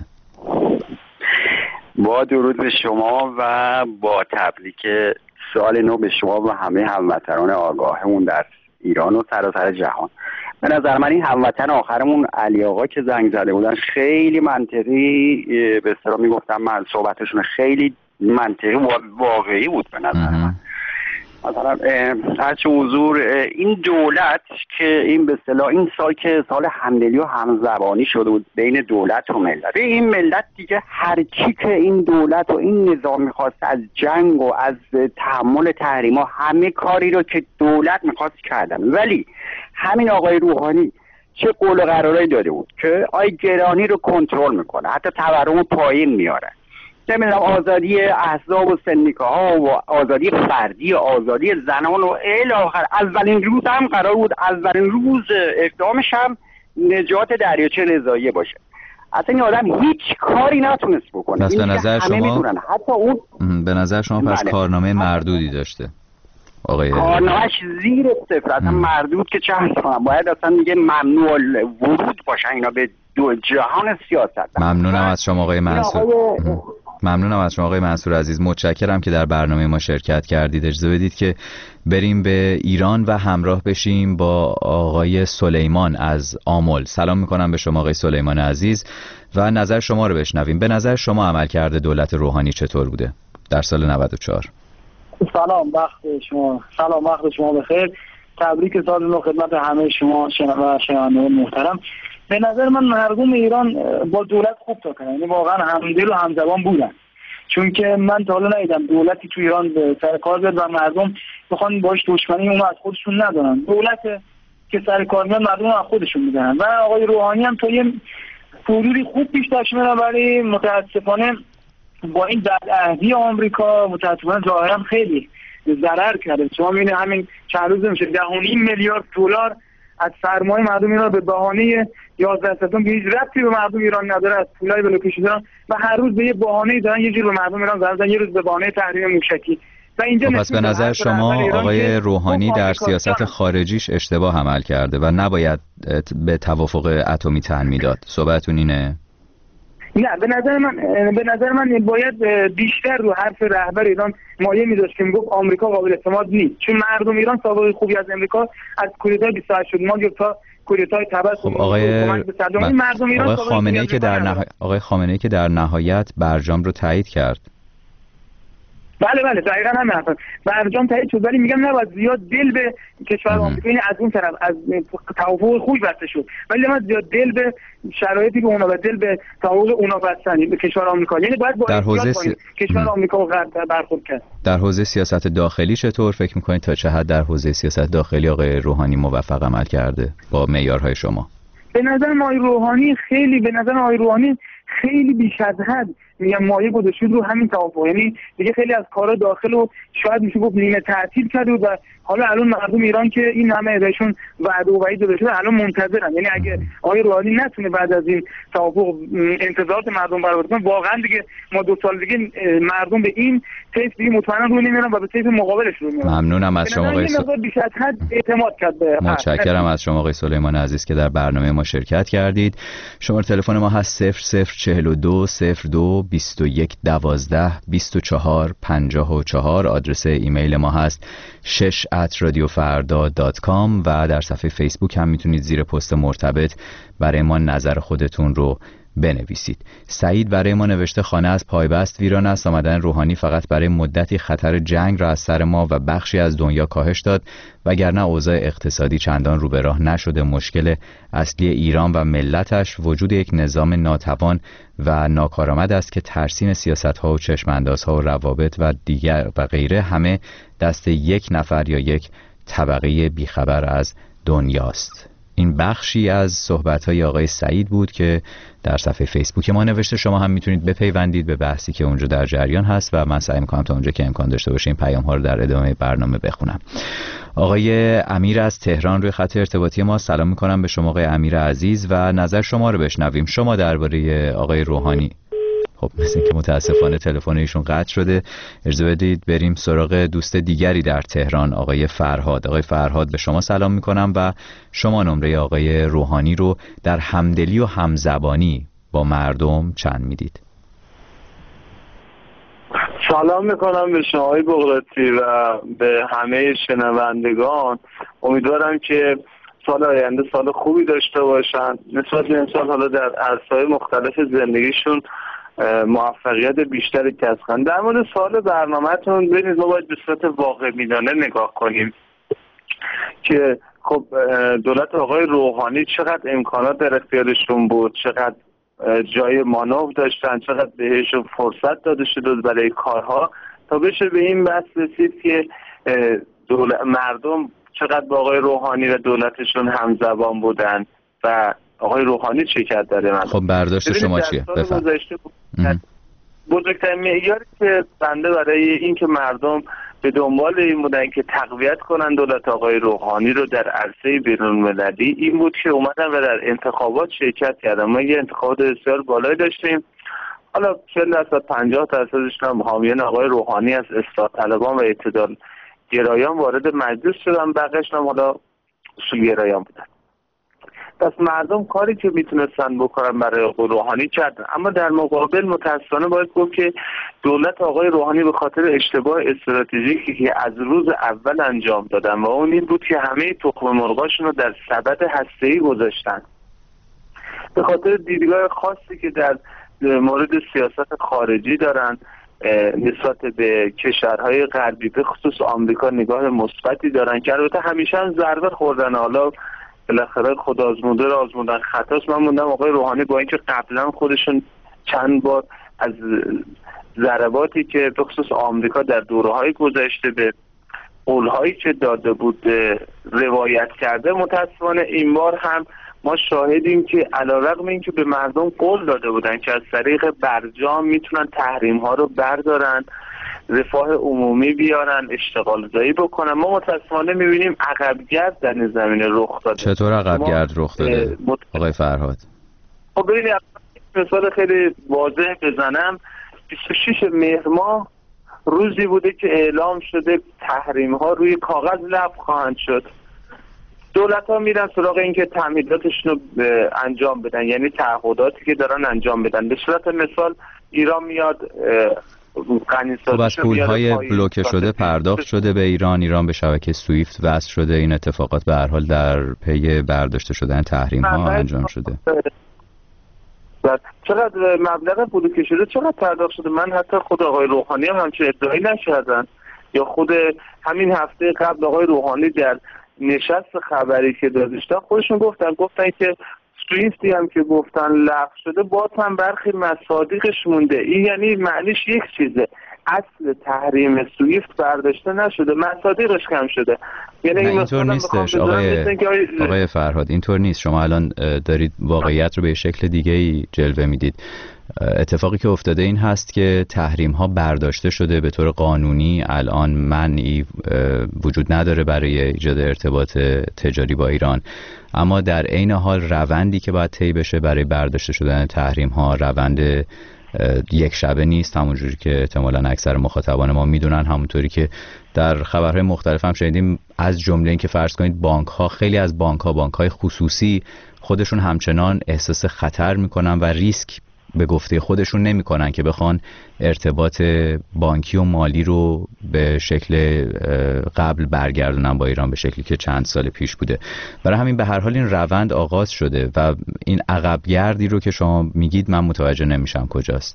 با درود به شما و با تبریک سال نو به شما و همه هموطنان آگاهمون در ایران و سراسر جهان. به نظر من این هموطن آخرمون علی آقا که زنگ زده بودن خیلی منطقی، به اصطلاح میگفتم من صحبتشون خیلی منطقی و واقعی بود به نظر من. مثلا هرچه حضور این دولت که این به اصطلاح این سال که سال همدلی و همزبانی شده بود بین دولت و ملت، این ملت دیگه هر کی که این دولت و این نظام میخواست از جنگ و از تحمل تحریما همه کاری رو که دولت میخواست کردن، ولی همین آقای روحانی چه قول و قرارایی داده بود که آی گرانی رو کنترل میکنه، حتی تورم پایین میاره، نمیدونم آزادی احزاب و سندیکاها و آزادی فردی و آزادی زنان و الی آخر. اولین روز هم قرار بود اولین روز اقدامش هم نجات دریاچه رضاییه باشه. اصلا این آدم هیچ کاری نتونست بکنه. پس به نظر شما حتی اون به نظر شما پس کارنامه مردودی داشته آقای کارنامه‌اش زیر صفر، اصلا مردود که چه کنم، باید اصلا دیگه ممنوع ورود باشن اینا به دو جهان سیاست. ممنونم از شما آقای منصور. ممنونم از شما آقای منصور عزیز. متشکرم که در برنامه ما شرکت کردید. اجازه بدید که بریم به ایران و همراه بشیم با آقای سلیمان از آمل. سلام میکنم به شما آقای سلیمان عزیز و نظر شما رو بشنویم. به نظر شما عملکرد دولت روحانی چطور بوده در سال 94؟ سلام وقت شما بخیر. تبریک سال نو خدمت همه شما شنوندگان محترم. به نظر من مردم ایران با دولت خوب تا کنن، یعنی واقعا همدل و همزبان بودن، چون که من تا حالا ندیدم دولتی تو ایران به سر کار بیاد و مردم بخوان باش دشمنی اون از خودشون ندارن. دولت که سر کار میاد مردم از خودشون میدن و آقای روحانی هم تا یه حضوری خوب پیش داشت میره، ولی متاسفانه با این بدعهدی آمریکا متاسفانه ظاهرا خیلی ضرر کرده. شما میبینید همین چند روز میشه 10.5 میلیارد دلار از سرمایه مردم ایران به بهانه 11 سپتامبر هیچ ربطی به مردم ایران نداره از پولای بلوکش دارن و هر روز به یه بهانه‌ای دارن یه جور به مردم ایران ضرر میزنن، یه روز به بهانه تحریم موشکی. و اینجا پس به نظر شما آقای روحانی در سیاست خارجیش اشتباه عمل کرده و نباید به توافق اتمی تن میداد. صحبتتون اینه؟ نه، به نظر من باید بیشتر رو حرف رهبر ایران مایه می‌داشت که میگفت آمریکا قابل اعتماد نیست، چون مردم ایران سابقه خوبی از آمریکا از کودتای 28 مارس تا کودتای تبعیض آقای خامنه‌ای که در نهایت برجام رو تایید کرد. بله دقیقاً همین حرفه. برجام تایید شد، ولی میگم نباید زیاد دل به کشور آمریکا، یعنی از اون طرف از توافق خوبی بسته شد، ولی نباید زیاد دل به شرایطی که اونا دل به توافق اونا بستن به کشور آمریکا، یعنی باید با در حوزه کشور آمریکا و غرب برخورد کرد. در حوزه سیاست داخلی چطور فکر می‌کنید تا چه حد در حوزه سیاست داخلی آقای روحانی موفق عمل کرده با معیارهای شما؟ به نظر آقای روحانی خیلی بیش از حد میگم مایه گذاشته رو همین توافق، یعنی دیگه خیلی از کارا داخل و شاید میشه گفت نیمه تعطیل کرده و حالا الان مردم ایران که این همه بهشون وعده و وعید داده شده الان منتظرن، یعنی اگه آقای روحانی نتونه بعد از این توافق انتظارات مردم برآورد کنه، واقعا دیگه ما 2 سال دیگه مردم به این طیف دیگه مطمئنا روی نمیارن و به طیف مقابلش روی میارن. ممنونم از شما آقای بیش از حد اعتماد کرد. متشکرم از شما آقای سلیمان عزیز که در برنامه ما شرکت کردید. شماره تلفن ما هست 0042 02 21 12 24 54. آدرس ایمیل ما هست 6@radiofarda.com و در صفحه فیسبوک هم میتونید زیر پست مرتبط برای ما نظر خودتون رو بنویسید. سعید برای ما نوشته خانه از پایبست ویران است. آمدن روحانی فقط برای مدتی خطر جنگ را از سر ما و بخشی از دنیا کاهش داد، وگرنه اوضاع اقتصادی چندان رو به راه نشده. مشکل اصلی ایران و ملتش وجود یک نظام ناتوان و ناکارآمد است که ترسیم سیاست‌ها و چشم‌اندازها و روابط و دیگر و غیره همه دست یک نفر یا یک طبقه بیخبر از دنیاست. این بخشی از صحبت‌های آقای سعید بود که در صفحه فیسبوک ما نوشته. شما هم میتونید بپیوندید به بحثی که اونجا در جریان هست و من سعی می‌کنم تا اونجا که امکان داشته باشه این پیام‌ها رو در ادامه برنامه بخونم. آقای امیر از تهران روی خط ارتباطی ما. سلام می‌کنم به شما آقای امیر عزیز و نظر شما رو بشنویم. شما درباره آقای روحانی. خب مثل اینکه متاسفانه تلفن ایشون قطع شده. اجازه بدید بریم سراغ دوست دیگری در تهران، آقای فرهاد. آقای فرهاد به شما سلام میکنم و شما نمره آقای روحانی رو در همدلی و همزبانی با مردم چند میدید؟ سلام میکنم به شما آقای بغراتی و به همه شنوندگان. امیدوارم که سال آینده سال خوبی داشته باشن، نسبت به امسال حالا در عرصه‌های مختلف زندگیشون موفقیت بیشتری کسب کنند. در مورد سوال برنامه‌تون ببینید، ما باید به صورت واقع بینانه نگاه کنیم که خب دولت آقای روحانی چقدر امکانات در اختیارشون بود، چقدر جای مانور داشتن، چقدر بهشون فرصت داده شده برای کارها تا بشه به این بحث رسید که مردم چقدر با آقای روحانی و دولتشون همزبان بودن و آقای روحانی چه کرد داره. خب برداشت شما چیه؟ بفرمایید. بزرگترین معیاری که بنده برای این که مردم به دنبال این بودن که تقویت کنن دولت آقای روحانی رو در عرصه بین‌المللی این بود که اومدن و در انتخابات شرکت کردن. ما یه انتخابات بسیار بالایی داشتیم، حالا 40% 50%ش هم حامیان آقای روحانی از اصلاح طلبان و اعتدال گرایان وارد مجلس شدن، بقیه‌اش هم حالا اصول گرایان بودن. پس مردم کاری که میتونستن بکنن برای آقای روحانی کردن، اما در مقابل متاسفانه باید گفت که دولت آقای روحانی به خاطر اشتباه استراتژیکی که از روز اول انجام دادن و اون این بود که همه تخم مرغاشون رو در سبد هسته‌ای گذاشتن، به خاطر دیدگاه خاصی که در مورد سیاست خارجی دارن نسبت به کشورهای غربی به خصوص آمریکا نگاه مثبتی دارن که البته همیشه هم ضربه خوردن. حالا بالاخره خود آزموده را آزمودن خطاست. من موندم آقای روحانی با اینکه قبلا خودشون چند بار از ضرباتی که به خصوص آمریکا در دوره‌های گذشته به قول‌هایی که داده بود روایت کرده، متأسفانه این بار هم ما شاهدیم که علیرغم اینکه به مردم قول داده بودن که از طریق برجام میتونن تحریم‌ها رو بردارن، رفاه عمومی بیارن، اشتغال زایی بکنن، ما متاسفانه میبینیم عقبگرد در زمینه رخ داده. چطور عقبگرد رخ داده آقای فرهاد؟ خب ببینید مثال خیلی واضح بزنم، 26 مهر ماه روزی بوده که اعلام شده تحریم ها روی کاغذ لغو خواهند شد. دولت ها میرن سراغ این که تعهداتشون رو انجام بدن، یعنی تعهداتی که دارن انجام بدن. به صورت مثال ایران میاد خب از پول‌های بلوکه شده پرداخت شده به ایران به شبکه سویفت وصل شده. این اتفاقات به هر حال در پی برداشته شدن تحریم ها انجام شده. چقدر مبلغ بلوکه شده، چقدر پرداخت شده؟ من حتی خود آقای روحانی هم همچین ادعایی نکردن، یا خود همین هفته قبل آقای روحانی در نشست خبری که داشتن خودشون گفتن که سوئیفتی هم که گفتن لغو شده، باز هم برخی مصادیقش مونده. این یعنی معنیش یک چیزه، اصل تحریم سوئیفت برداشته نشده، مصادیقش کم شده. یعنی اینطور نیستش آقای فرهاد، اینطور نیست. شما الان دارید واقعیت رو به شکل دیگه ای جلوه میدید. اتفاقی که افتاده این هست که تحریم ها برداشته شده، به طور قانونی الان منعی وجود نداره برای ایجاد ارتباط تجاری با ایران، اما در عین حال روندی که باید طی بشه برای برداشته شدن تحریم ها روند یک شبه نیست، همونجوری که احتمالاً اکثر مخاطبان ما میدونن، همونطوری که در خبرهای مختلف هم شنیدیم، از جمله این که فرض کنید بانک ها، خیلی از بانک های خصوصی خودشون همچنان احساس خطر میکنن و ریسک به گفته خودشون نمیکنن که بخوان ارتباط بانکی و مالی رو به شکل قبل برگردونن با ایران، به شکلی که چند سال پیش بوده. برای همین به هر حال این روند آغاز شده و این عقبگردی رو که شما میگید من متوجه نمیشم کجاست.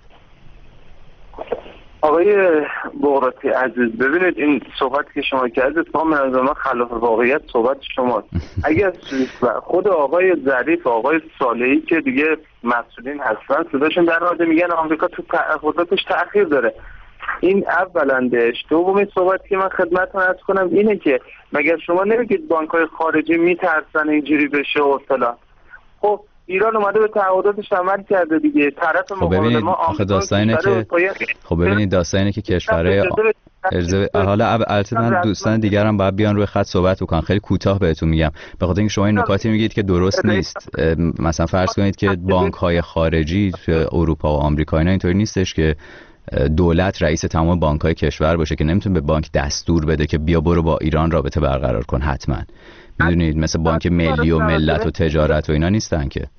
آقای بغراتی عزیز، ببینید این صحبتی که شما کردید ما منظورم خلاف واقعیت صحبت شماست. اگر خود آقای ظریف، آقای صالحی که دیگه مسئولین هستن، صداشون در راه میگن آمریکا تو تعهداتش تأخیر داره. این اولندش. دومین صحبتی که من خدمتتون عرض کنم اینه که مگر شما نمیگید بانک‌های خارجی میترسن اینجوری بشه و فلان؟ خب ایران اومده به تعهداتش عمل کرده دیگه. طرف مقابل ما آمریکا. خب ببینید داستانی که کشورهای حالا البته من دوستان دیگرم باید بیان روی خط صحبت بکنن، خیلی کوتاه بهتون میگم، به خاطر اینکه شما این نکاتی میگید که درست نیست. مثلا فرض کنید که بانک‌های خارجی تو اروپا و آمریکا اینا اینطوری نیستش که دولت رئیس تمام بانک‌های کشور باشه که نمیتونه به بانک دستور بده که بیا برو با ایران رابطه برقرار کن. حتما میدونید مثل بانک ملی و ملت و تجارت و اینا نیستن که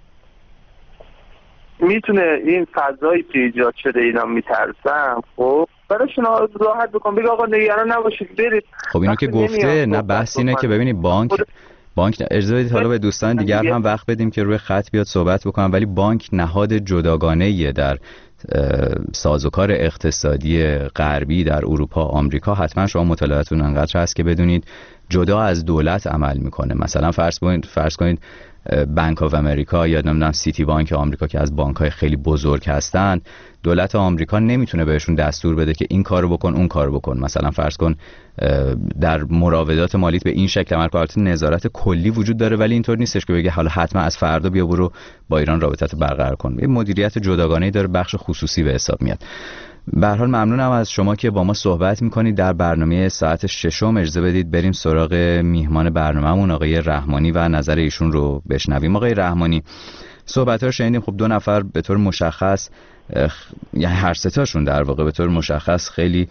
میتونه این فضایی که ایجاد شده اینا میترسن. خب براشون راحت بکن، بگه آقا نگران نباشید برید. خب اینو که گفته، نه بحث اینه که ببینید بانک اجازه بدید حالا به دوستان دیگر هم وقت بدیم که روی خط بیاد صحبت بکنم، ولی بانک نهاد جداگانه‌ایه در سازوکار اقتصادی غربی در اروپا، آمریکا. حتما شما مطالعاتتون انقدر هست که بدونید جدا از دولت عمل میکنه. مثلا فرض کنید بانک آف امریکا یا نمیدونم سیتی بانک آمریکا که از بانک‌های خیلی بزرگ هستن، دولت آمریکا نمیتونه بهشون دستور بده که این کارو بکن اون کارو بکن. مثلا فرض کن در مراودات مالیت به این شکل عمل کنه، نظارت کلی وجود داره، ولی اینطور نیستش که بگه حالا حتما از فردا بیا برو با ایران رابطت برقرار کن. این مدیریت جداگانه‌ای داره، بخش خصوصی به حساب میاد. به هر حال ممنونم از شما که با ما صحبت میکنید. در برنامه ساعت 6 اجازه بدید بریم سراغ میهمان برنامه‌مون آقای رحمانی و نظر ایشون رو بشنویم. آقای رحمانی، صحبت‌ها رو شنیدیم. خب دو نفر به طور مشخص، یعنی هر سه تاشون در واقع به طور مشخص خیلی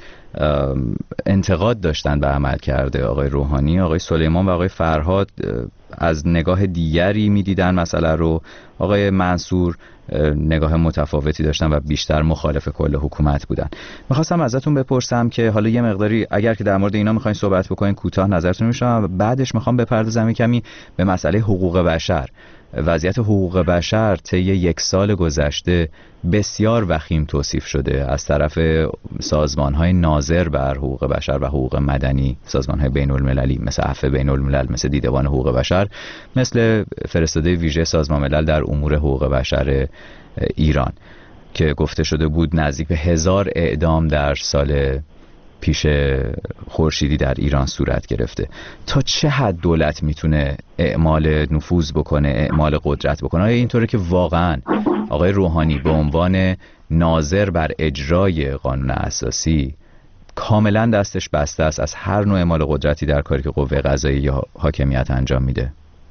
انتقاد داشتن به عمل کرده آقای روحانی. آقای سلیمان و آقای فرهاد از نگاه دیگری می‌دیدن مسئله رو. آقای منصور نگاه متفاوتی داشتن و بیشتر مخالف کل حکومت بودن. میخواستم ازتون بپرسم که حالا یه مقداری اگر که در مورد اینا میخواین صحبت بکنین کوتاه نظرتون میشم و بعدش میخوام بپردازم کمی به مسئله حقوق بشر. وضعیت حقوق بشر طی یک سال گذشته بسیار وخیم توصیف شده از طرف سازمان‌های ناظر بر حقوق بشر و حقوق مدنی، سازمان‌های بین‌المللی مثل عفو بین‌الملل، مثل دیدبان حقوق بشر، مثل فرستاده ویژه سازمان ملل در امور حقوق بشر ایران که گفته شده بود نزدیک به 1000 اعدام در سال پیش خورشیدی در ایران صورت گرفته. تا چه حد دولت میتونه اعمال نفوذ بکنه، اعمال قدرت بکنه؟ آیا اینطوره که واقعا آقای روحانی به عنوان ناظر بر اجرای قانون اساسی کاملا دستش بسته است از هر نوع اعمال قدرتی در کاری که قوه قضاییه یا حاکمیت انجام میده؟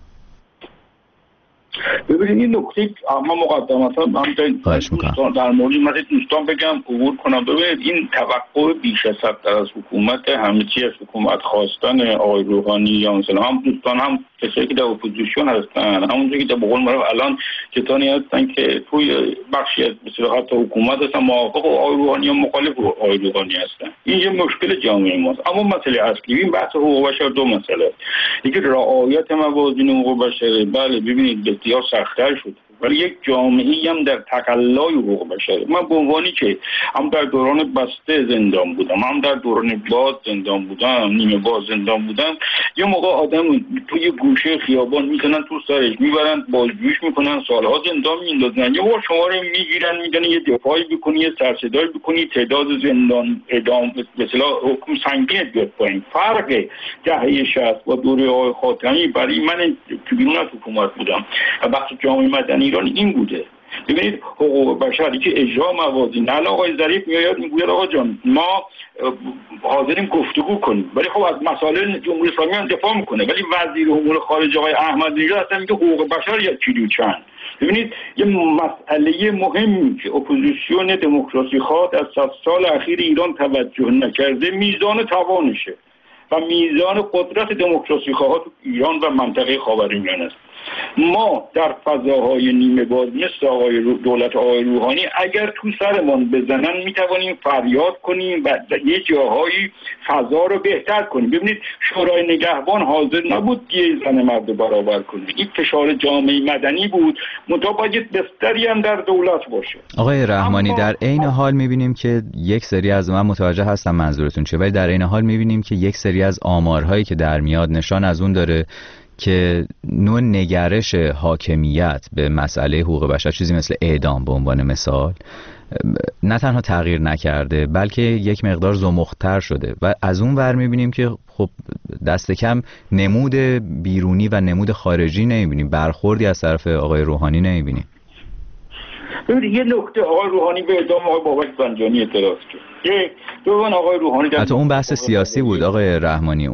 ببینید این نکته اما مقدمتا من در مورد دوستان بگم عبور کنم. ببینید این توقع بیش از حد از حکومت، همه چی از حکومت خواستن آقای روحانی یا مثلا هم دوستان هم کسایی که در اپوزیسیون هستن، همونجوری که به قول معروف الان کسانی هستن که توی بخشی از مثلا حتی حکومت هستن موافق آقای روحانی یا مخالف آقای روحانی هستن. این یه مشکل جامعه ماست. اما مسئله اصلی این بحث حقوق بشر دو مسئله است. یکی رعایت موازین حقوق بشر. بله ببینید بسیار سخت‌تر شد ولی یک جامعه‌ای هم در تقلای حقوق بشر. من به عنوانی که هم در دوران بسته زندان بودم، هم در دوران باز زندان بودم، نیمه باز زندان بودم، یه موقع آدم توی گوشه خیابان میکنن تو سرش میبرن بازجویش میکنن، سالها زندان میندازن، یه موقع شما رو میگیرن میگن یه دفاعی بکنی، یه سرصدایی بکنی، تعداد زندان اعدام به اصطلاح حکم سنگین بیاد پایین. فرق دهه 60 با دوره آقای خاتمی برای من تو بیرون از حکومت بودم و بخش جامعه مدنی ایران این بوده. ببینید حقوق بشری که اجرا موازین، الان آقای ظریف میاد میگه آقا جان ما حاضریم گفتگو کنیم، ولی خب از مسائل جمهوری اسلامی هم دفاع میکنه، ولی وزیر امور خارجه آقای احمدی نژاد اصلا میگه حقوق بشر یک کیلو چند. ببینید یه مسئله مهمی که اپوزیسیون دموکراسی خواه از 100 سال اخیر ایران توجه نکرده میزان توانشه و میزان قدرت دموکراسی خواه تو ایران و منطقه خاورمیانه است. ما در فضاهای نیمه باز مثل دولت آقای روحانی اگر تو سرمان بزنن میتوانیم فریاد کنیم و یه جاهایی فضا رو بهتر کنیم. ببینید شورای نگهبان حاضر نبود یه زن مرد برابر کنه، این فشار جامعه مدنی بود، منتها باید بستری هم در دولت باشه. آقای رحمانی در عین حال میبینیم که یک سری از، من متوجه هستم منظورتون چیه، ولی در عین حال میبینیم که یک سری از آمارهایی که در میاد نشان از اون داره که نوع نگرش حاکمیت به مسئله حقوق بشر، چیزی مثل اعدام به عنوان مثال، نه تنها تغییر نکرده بلکه یک مقدار زمخت‌تر شده و از اون ور می‌بینیم که خب دست کم نمود بیرونی و نمود خارجی نمی‌بینیم، برخوردی از طرف آقای روحانی نمی‌بینیم. ببینید یه نکته، آقای روحانی به اعدام آقای بابک زنجانی اعتراض کرد. دوباره آقای روحانی حتی اون بحث سیاسی بود آقای رحمانی،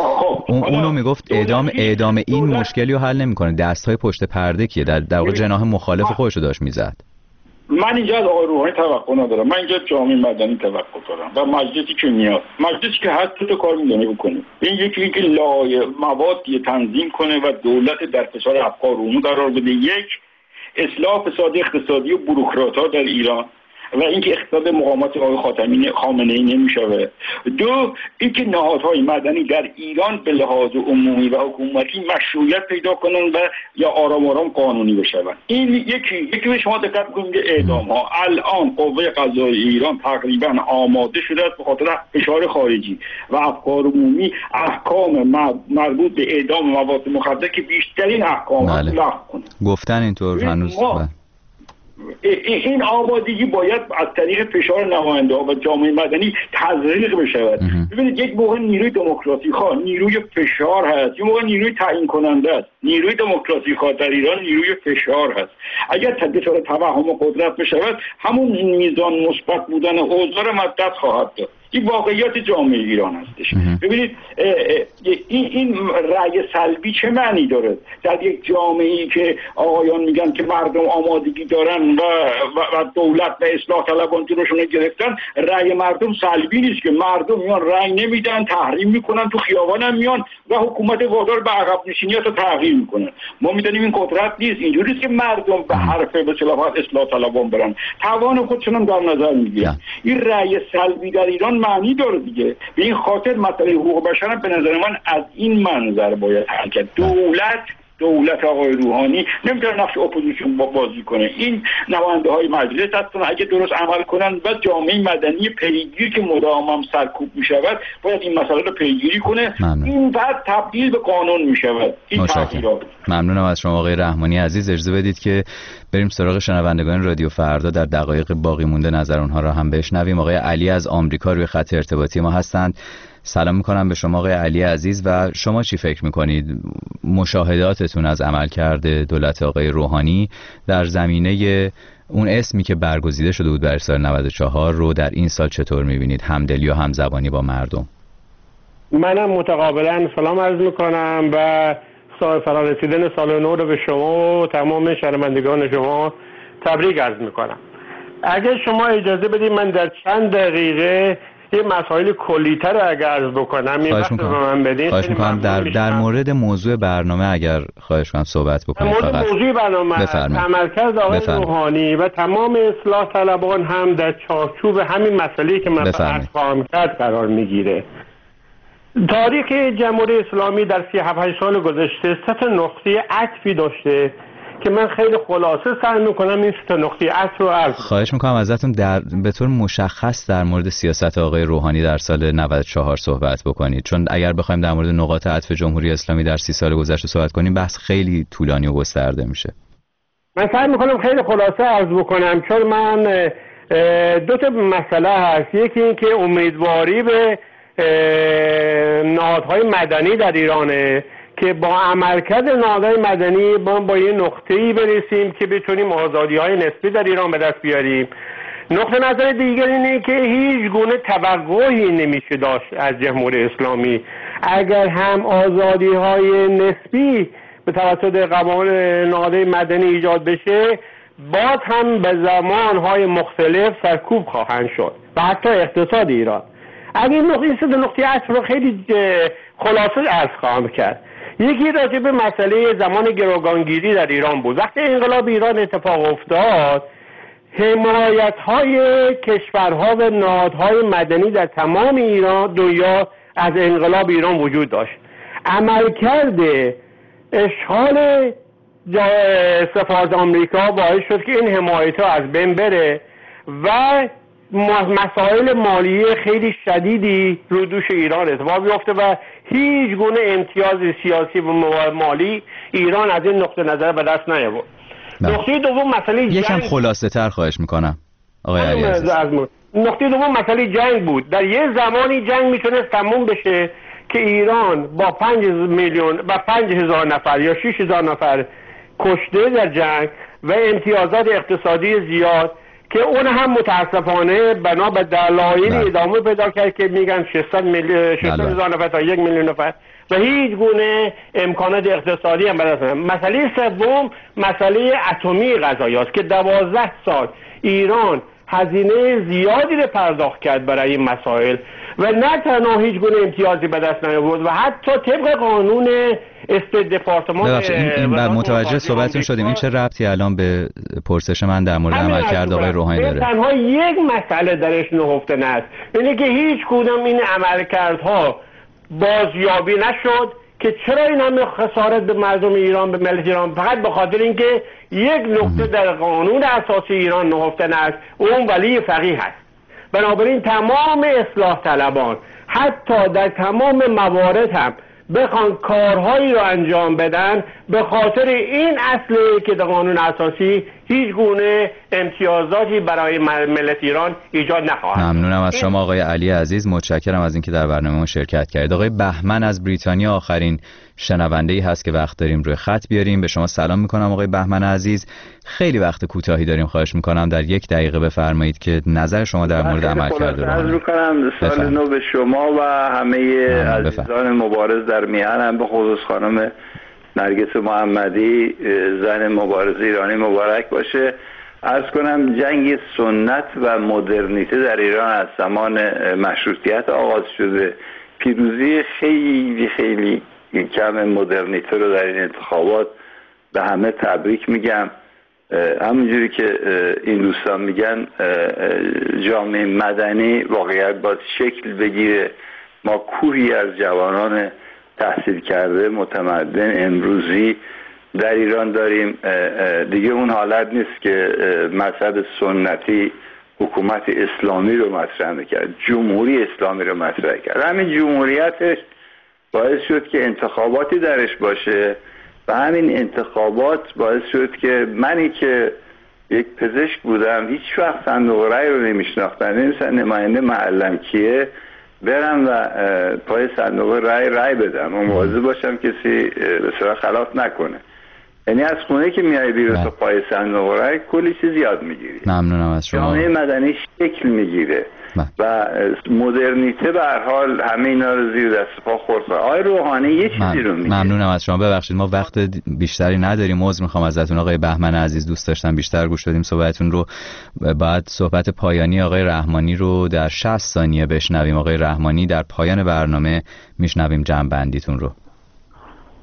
اونو میگفت اعدام این مشکلی رو حل نمیکنه، دست‌های پشت پرده کیه، در واقع جناح مخالف خودش رو داشت میزد. من اینجا از آقای روحانی توقع ندارم، من اینجا جامعه مدنی توقع دارم و مجلسی که میاد، مجلسی که هر تو کار میدونه بکنه، این یکی که موادی تنظیم کنه و دولت در فشار افکار عمومی قرار بده، یک اصلاح فساد اقتصادی و بوروکرات‌ها در ایران و اینکه اقتصاد مقامات آقای خامنه‌ای نمی‌شود. دو، اینکه نهادهای مدنی در ایران به لحاظ عمومی و حکومتی مشروعیت پیدا کنن و یا آرام قانونی بشوند. این یکی به شما دقت کنید، اعدام‌ها الان قوه قضاییه ایران تقریبا آماده شده است به خاطر فشار خارجی و افکار عمومی احکام مربوط به اعدام مواد مخدر که بیشترین احکامات لغو کنه. گفتن اینطور هنوز این آمادگی باید از طریق فشار نماینده‌ها و جامعه مدنی تزریق بشود. ببینید یک موقع نیروی دموکراسی خواه نیروی فشار هست، یک موقع نیروی تعیین کننده است. نیروی دموکراسی خواه در ایران نیروی فشار هست. اگر فشار توهم و قدرت بشود همون میزان مثبت بودن اوضاع مدت خواهد داد. این واقعیت جامعه ایران هستش. ببینید این رأی سلبی چه معنی داره در یک جامعه‌ای که آقایان میگن که مردم آمادگی دارن و دولت و اصلاح طلبان جلوشون گرفتن، رأی مردم سلبی نیست که مردم میان رأی نمیدن، تحریم میکنن، تو خیابان هم میان و حکومت وادار به عقب نشینی تا تغییر میکنن. ما میدونیم این قدرت نیست، اینجوری نیست که مردم به حرف به اصلاح طلبان برن، توان خودشون هم در نظر میگیرن. این رأی سلبی در ایران معنی داره دیگه. به این خاطر مسئله حقوق بشر به نظر من از این منظر باید حل کرد. دولت آقای روحانی نمیتونه نقش اپوزیسیون بازی کنه. این نماینده های مجلس هستن، اگه درست عمل کنن و جامعه مدنی پیگیر که مدام هم سرکوب میشود باید این مسئله رو پیگیری کنه. این بعد تبدیل به قانون میشود. این تغییرات. ممنونم از شما آقای رحمانی عزیز. اجازه بدید که بریم سراغ شنوندگان رادیو فردا، در دقایق باقی مونده نظر اونها را هم بشنویم. آقای علی از آمریکا روی خط ارتباطی ما هستند. سلام میکنم به شما آقای علی عزیز و شما چی فکر میکنید؟ مشاهداتتون از عملکرد دولت آقای روحانی در زمینه اون اسمی که برگزیده شده بود برای سال 94 رو در این سال چطور میبینید؟ همدلی و همزبانی با مردم. منم متقابلا سلام عرض میکنم و فرارسیدن سال نو رو به شما و تمام شنوندگان شما تبریک عرض میکنم. اگه شما اجازه بدید من در چند دقیقه یه مسائل کلی‌تر رو اگر عرض بکنم، یه وقت به من بدین. خواهش میکنم در مورد موضوع برنامه اگر خواهش کنم صحبت بکنید. در مورد موضوع برنامه عملکرد آقای روحانی و تمام اصلاح طلبان هم در چارچوب همین مسئله‌ای که من عرض خواهم کرد قرار میگیره. تاریخ جمهوری اسلامی در 37 سال گذشته 3 نقطه عطفی داشته که من خیلی خلاصه سعی میکنم این 3 نقطه اصل رو عرض کنم. خواهش میکنم ازتون به طور مشخص در مورد سیاست آقای روحانی در سال 94 صحبت بکنید، چون اگر بخوایم در مورد نقاط عطف جمهوری اسلامی در 30 سال گذشته صحبت کنیم بحث خیلی طولانی و گسترده میشه. من سعی میکنم خیلی خلاصه عرض بکنم، چون من 2 تا مسئله هست. یکی این که امیدواری به نهادهای مدنی در ایرانه که با عملکرد نهادهای مدنی با یه نقطه‌ای برسیم که بتونیم آزادی‌های نسبی در ایران به دست بیاریم. نقطه نظر دیگر اینه که هیچ گونه توقعی نمیشه داشت از جمهوری اسلامی. اگر هم آزادی‌های نسبی به توسط قوانین نهادهای مدنی ایجاد بشه، باز هم به زمانهای مختلف سرکوب خواهند شد و حتی اقتصاد ایران. اگر این 3 نقطه اصل رو خیلی خلاصه عرض خواهم کرد. یکی راجع به مسئله زمان گروگانگیری در ایران بود. وقتی انقلاب ایران اتفاق افتاد، حمایت‌های کشورها و نهادهای مدنی در تمام ایران دنیا از انقلاب ایران وجود داشت. عملکرد اشغال سفارت آمریکا باعث شد که این حمایت‌ها از بین بره و مسائل مالی خیلی شدیدی رو دوش ایران اتفاق بیفته و هیچ گونه امتیاز سیاسی و مالی ایران از این نقطه نظر به دست نیاورد. نقطه دوم مسئله جنگ. یکم خلاصه تر خواهش میکنم آقای علی عزیز. نقطه دوم مسئله جنگ بود. در یه زمانی جنگ میتونست تموم بشه که ایران با 5 میلیون و 5000 نفر یا 6000 نفر کشته در جنگ و امتیازات اقتصادی زیاد که اون هم متاسفانه بنا به دلایلی ادامه پیدا کرد که میگن 600,000 نفر تا 1 میلیون نفر و هیچ گونه امکانات اقتصادی هم بدست نمیاد. مسئله سوم مسئله اتمی غذایاست که 12 سال ایران هزینه زیادی رو پرداخت کرد برای این مسائل و نه تنها هیچ گونه امتیازی به دست نیاورد و حتی طبق قانون دپارتمان این متوجه صحبتتون شدیم. این چه ربطی الان به پرسش من در مورد عملکرد آقای روحانی داره؟ تنها یک مسئله درش نهفته است، اینه که هیچ کدام این عملکردها بازیابی نشد که چرا این همه خسارت به مردم ایران، به ملت ایران، فقط به خاطر اینکه یک نقطه در قانون اساسی ایران نهفته است، اون ولی فقیه است. بنابراین تمام اصلاح طلبان حتی در تمام موارد هم بخوان کارهایی رو انجام بدن به خاطر این اصلی که در قانون اساسی هیچ گونه امتیازاتی برای ملت ایران ایجاد نخواهد. ممنونم از شما آقای علی عزیز، متشکرم از اینکه در برنامه ما شرکت کردید. آقای بهمن از بریتانیا آخرین شنونده‌ای هست که وقت داریم روی خط بیاریم. به شما سلام میکنم آقای بهمن عزیز. خیلی وقت کوتاهی داریم، خواهش میکنم در 1 دقیقه بفرمایید که نظر شما در مورد عملکرد رو. عرض میکنم سال نو به شما و همه عزیزان مبارز در میهن، به خصوص خانم نرگس محمدی زن مبارز ایرانی مبارک باشه. عرض کنم جنگ سنت و مدرنیته در ایران از زمان مشروطیت آغاز شده. پیروزی خیلی خیلی کم مدرنیته رو در این انتخابات به همه تبریک میگم. همونجوری که این دوستان میگن جامعه مدنی واقعیت باید شکل بگیره. ما کوهی از جوانان تحصیل کرده متمدن امروزی در ایران داریم. دیگه اون حالت نیست که مذهب سنتی حکومت اسلامی رو مطرح میکرد، جمهوری اسلامی رو مطرح کرد. همین جمهوریتش باعث شد که انتخاباتی درش باشه و همین انتخابات باعث شد که منی که یک پزشک بودم هیچ وقت صندوق رأی رو نمیشناختم، نمی‌دونستم نماینده محلم کیه، برم و پای صندوق رأی بدم و مواظب باشم کسی به صورت خلاف نکنه. یعنی از خونه که میای بیرون تو پای صندوق رأی کلی چیز یاد میگیری. ممنونم از شما. جامعه مدنی شکل میگیره و مدرنیته به هر حال همه اینا رو زیر دست پا خورد. آقای روحانی یه چیزی رو میگه. ممنونم از شما. ببخشید ما وقت بیشتری نداریم، عذر میخوام ازتون آقای بهمن عزیز. دوست داشتم بیشتر گوش بدیم صحبتتون رو. بعد صحبت پایانی آقای رحمانی رو در 60 ثانیه بشنویم. آقای رحمانی در پایان برنامه میشنویم جمع بندیتون رو.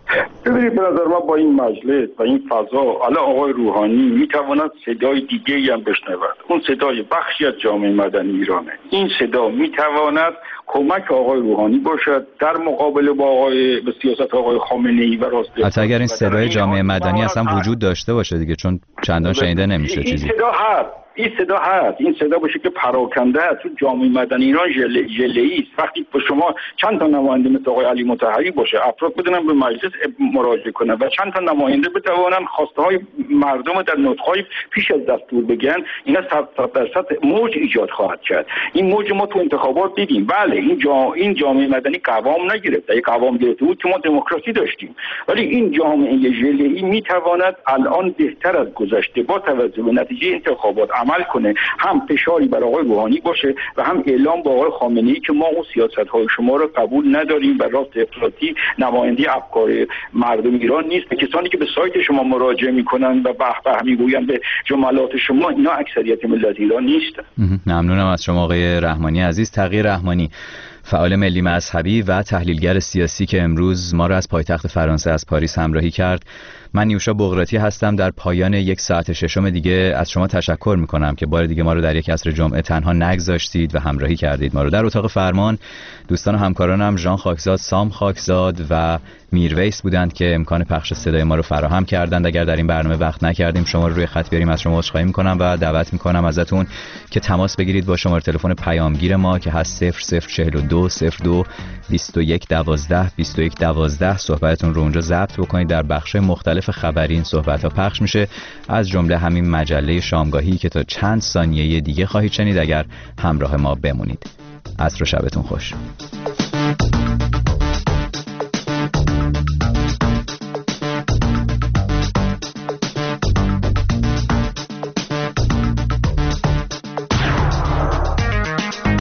ببینید به نظر من با این مجلس و این فضا الان آقای روحانی میتواند صدای دیگه‌ای هم بشنود. اون صدای بخشی از جامعه مدنی ایرانه. این صدا میتواند کمک آقای روحانی باشد در مقابله با سیاست آقای خامنه‌ای و راست. حتی اگر این صدای جامعه مدنی اصلا وجود داشته باشه دیگه، چون چندان شنیده نمیشه چیزی. این صدا به شکل پراکنده است. تو جامعه مدنی ایران ژله‌ای است. وقتی با شما چند تا نماینده مثل آقای علی مطهری باشه، افراد بدونن به مجلس مراجعه کنن و چند تا نماینده بتوانن خواسته های مردم در نطق‌های پیش از دستور بگن، اینا 100% موج ایجاد خواهد کرد. این موج ما تو انتخابات دیدیم. بله این جامعه مدنی قوام نگرفت. اگه قوام گرفته بود که ما دموکراسی داشتیم. ولی این جامعه ژله‌ای میتواند الان بهتر از گذشته با توجه به نتیجه انتخابات عمل کنه، هم فشاری بر آقای روحانی باشه و هم اعلام با آقای خامنه‌ای که ما اون سیاست‌های شما رو قبول نداریم و راست افراطی نماینده افکار مردم ایران نیست. کسانی که به سایت شما مراجعه میکنن و به میگویند به جملات شما، اینا اکثریت ملت ایران نیستن. ممنونم از شما آقای رحمانی عزیز. تغییر رحمانی، فعال ملی مذهبی و تحلیلگر سیاسی که امروز ما را از پایتخت فرانسه از پاریس همراهی کرد. من نیوشا بغراتی هستم. در پایان یک ساعت ششم دیگه از شما تشکر میکنم که بار دیگه ما رو در یک عصر جمعه تنها نگذاشتید و همراهی کردید ما رو. در اتاق فرمان دوستان و همکارانم ژان خاکزاد، سام خاکزاد و میرویس بودند که امکان پخش صدای ما رو فراهم کردند. اگر در این برنامه وقت نکردیم شما رو روی خط بیاریم، از شما عذرخواهی میکنم و دعوت میکنم ازتون که تماس بگیرید با شماره تلفن پیامگیر ما که هست 0042 02 21 12 21 12. صحبتتون رو اونجا ضبط بکنید. در بخش مختلف خبری این صحبت‌ها پخش میشه، از جمله همین مجله شامگاهی که تا چند ثانیه دیگه خواهید شنید اگر همراه ما بمونید. عصر و شبتون خوش.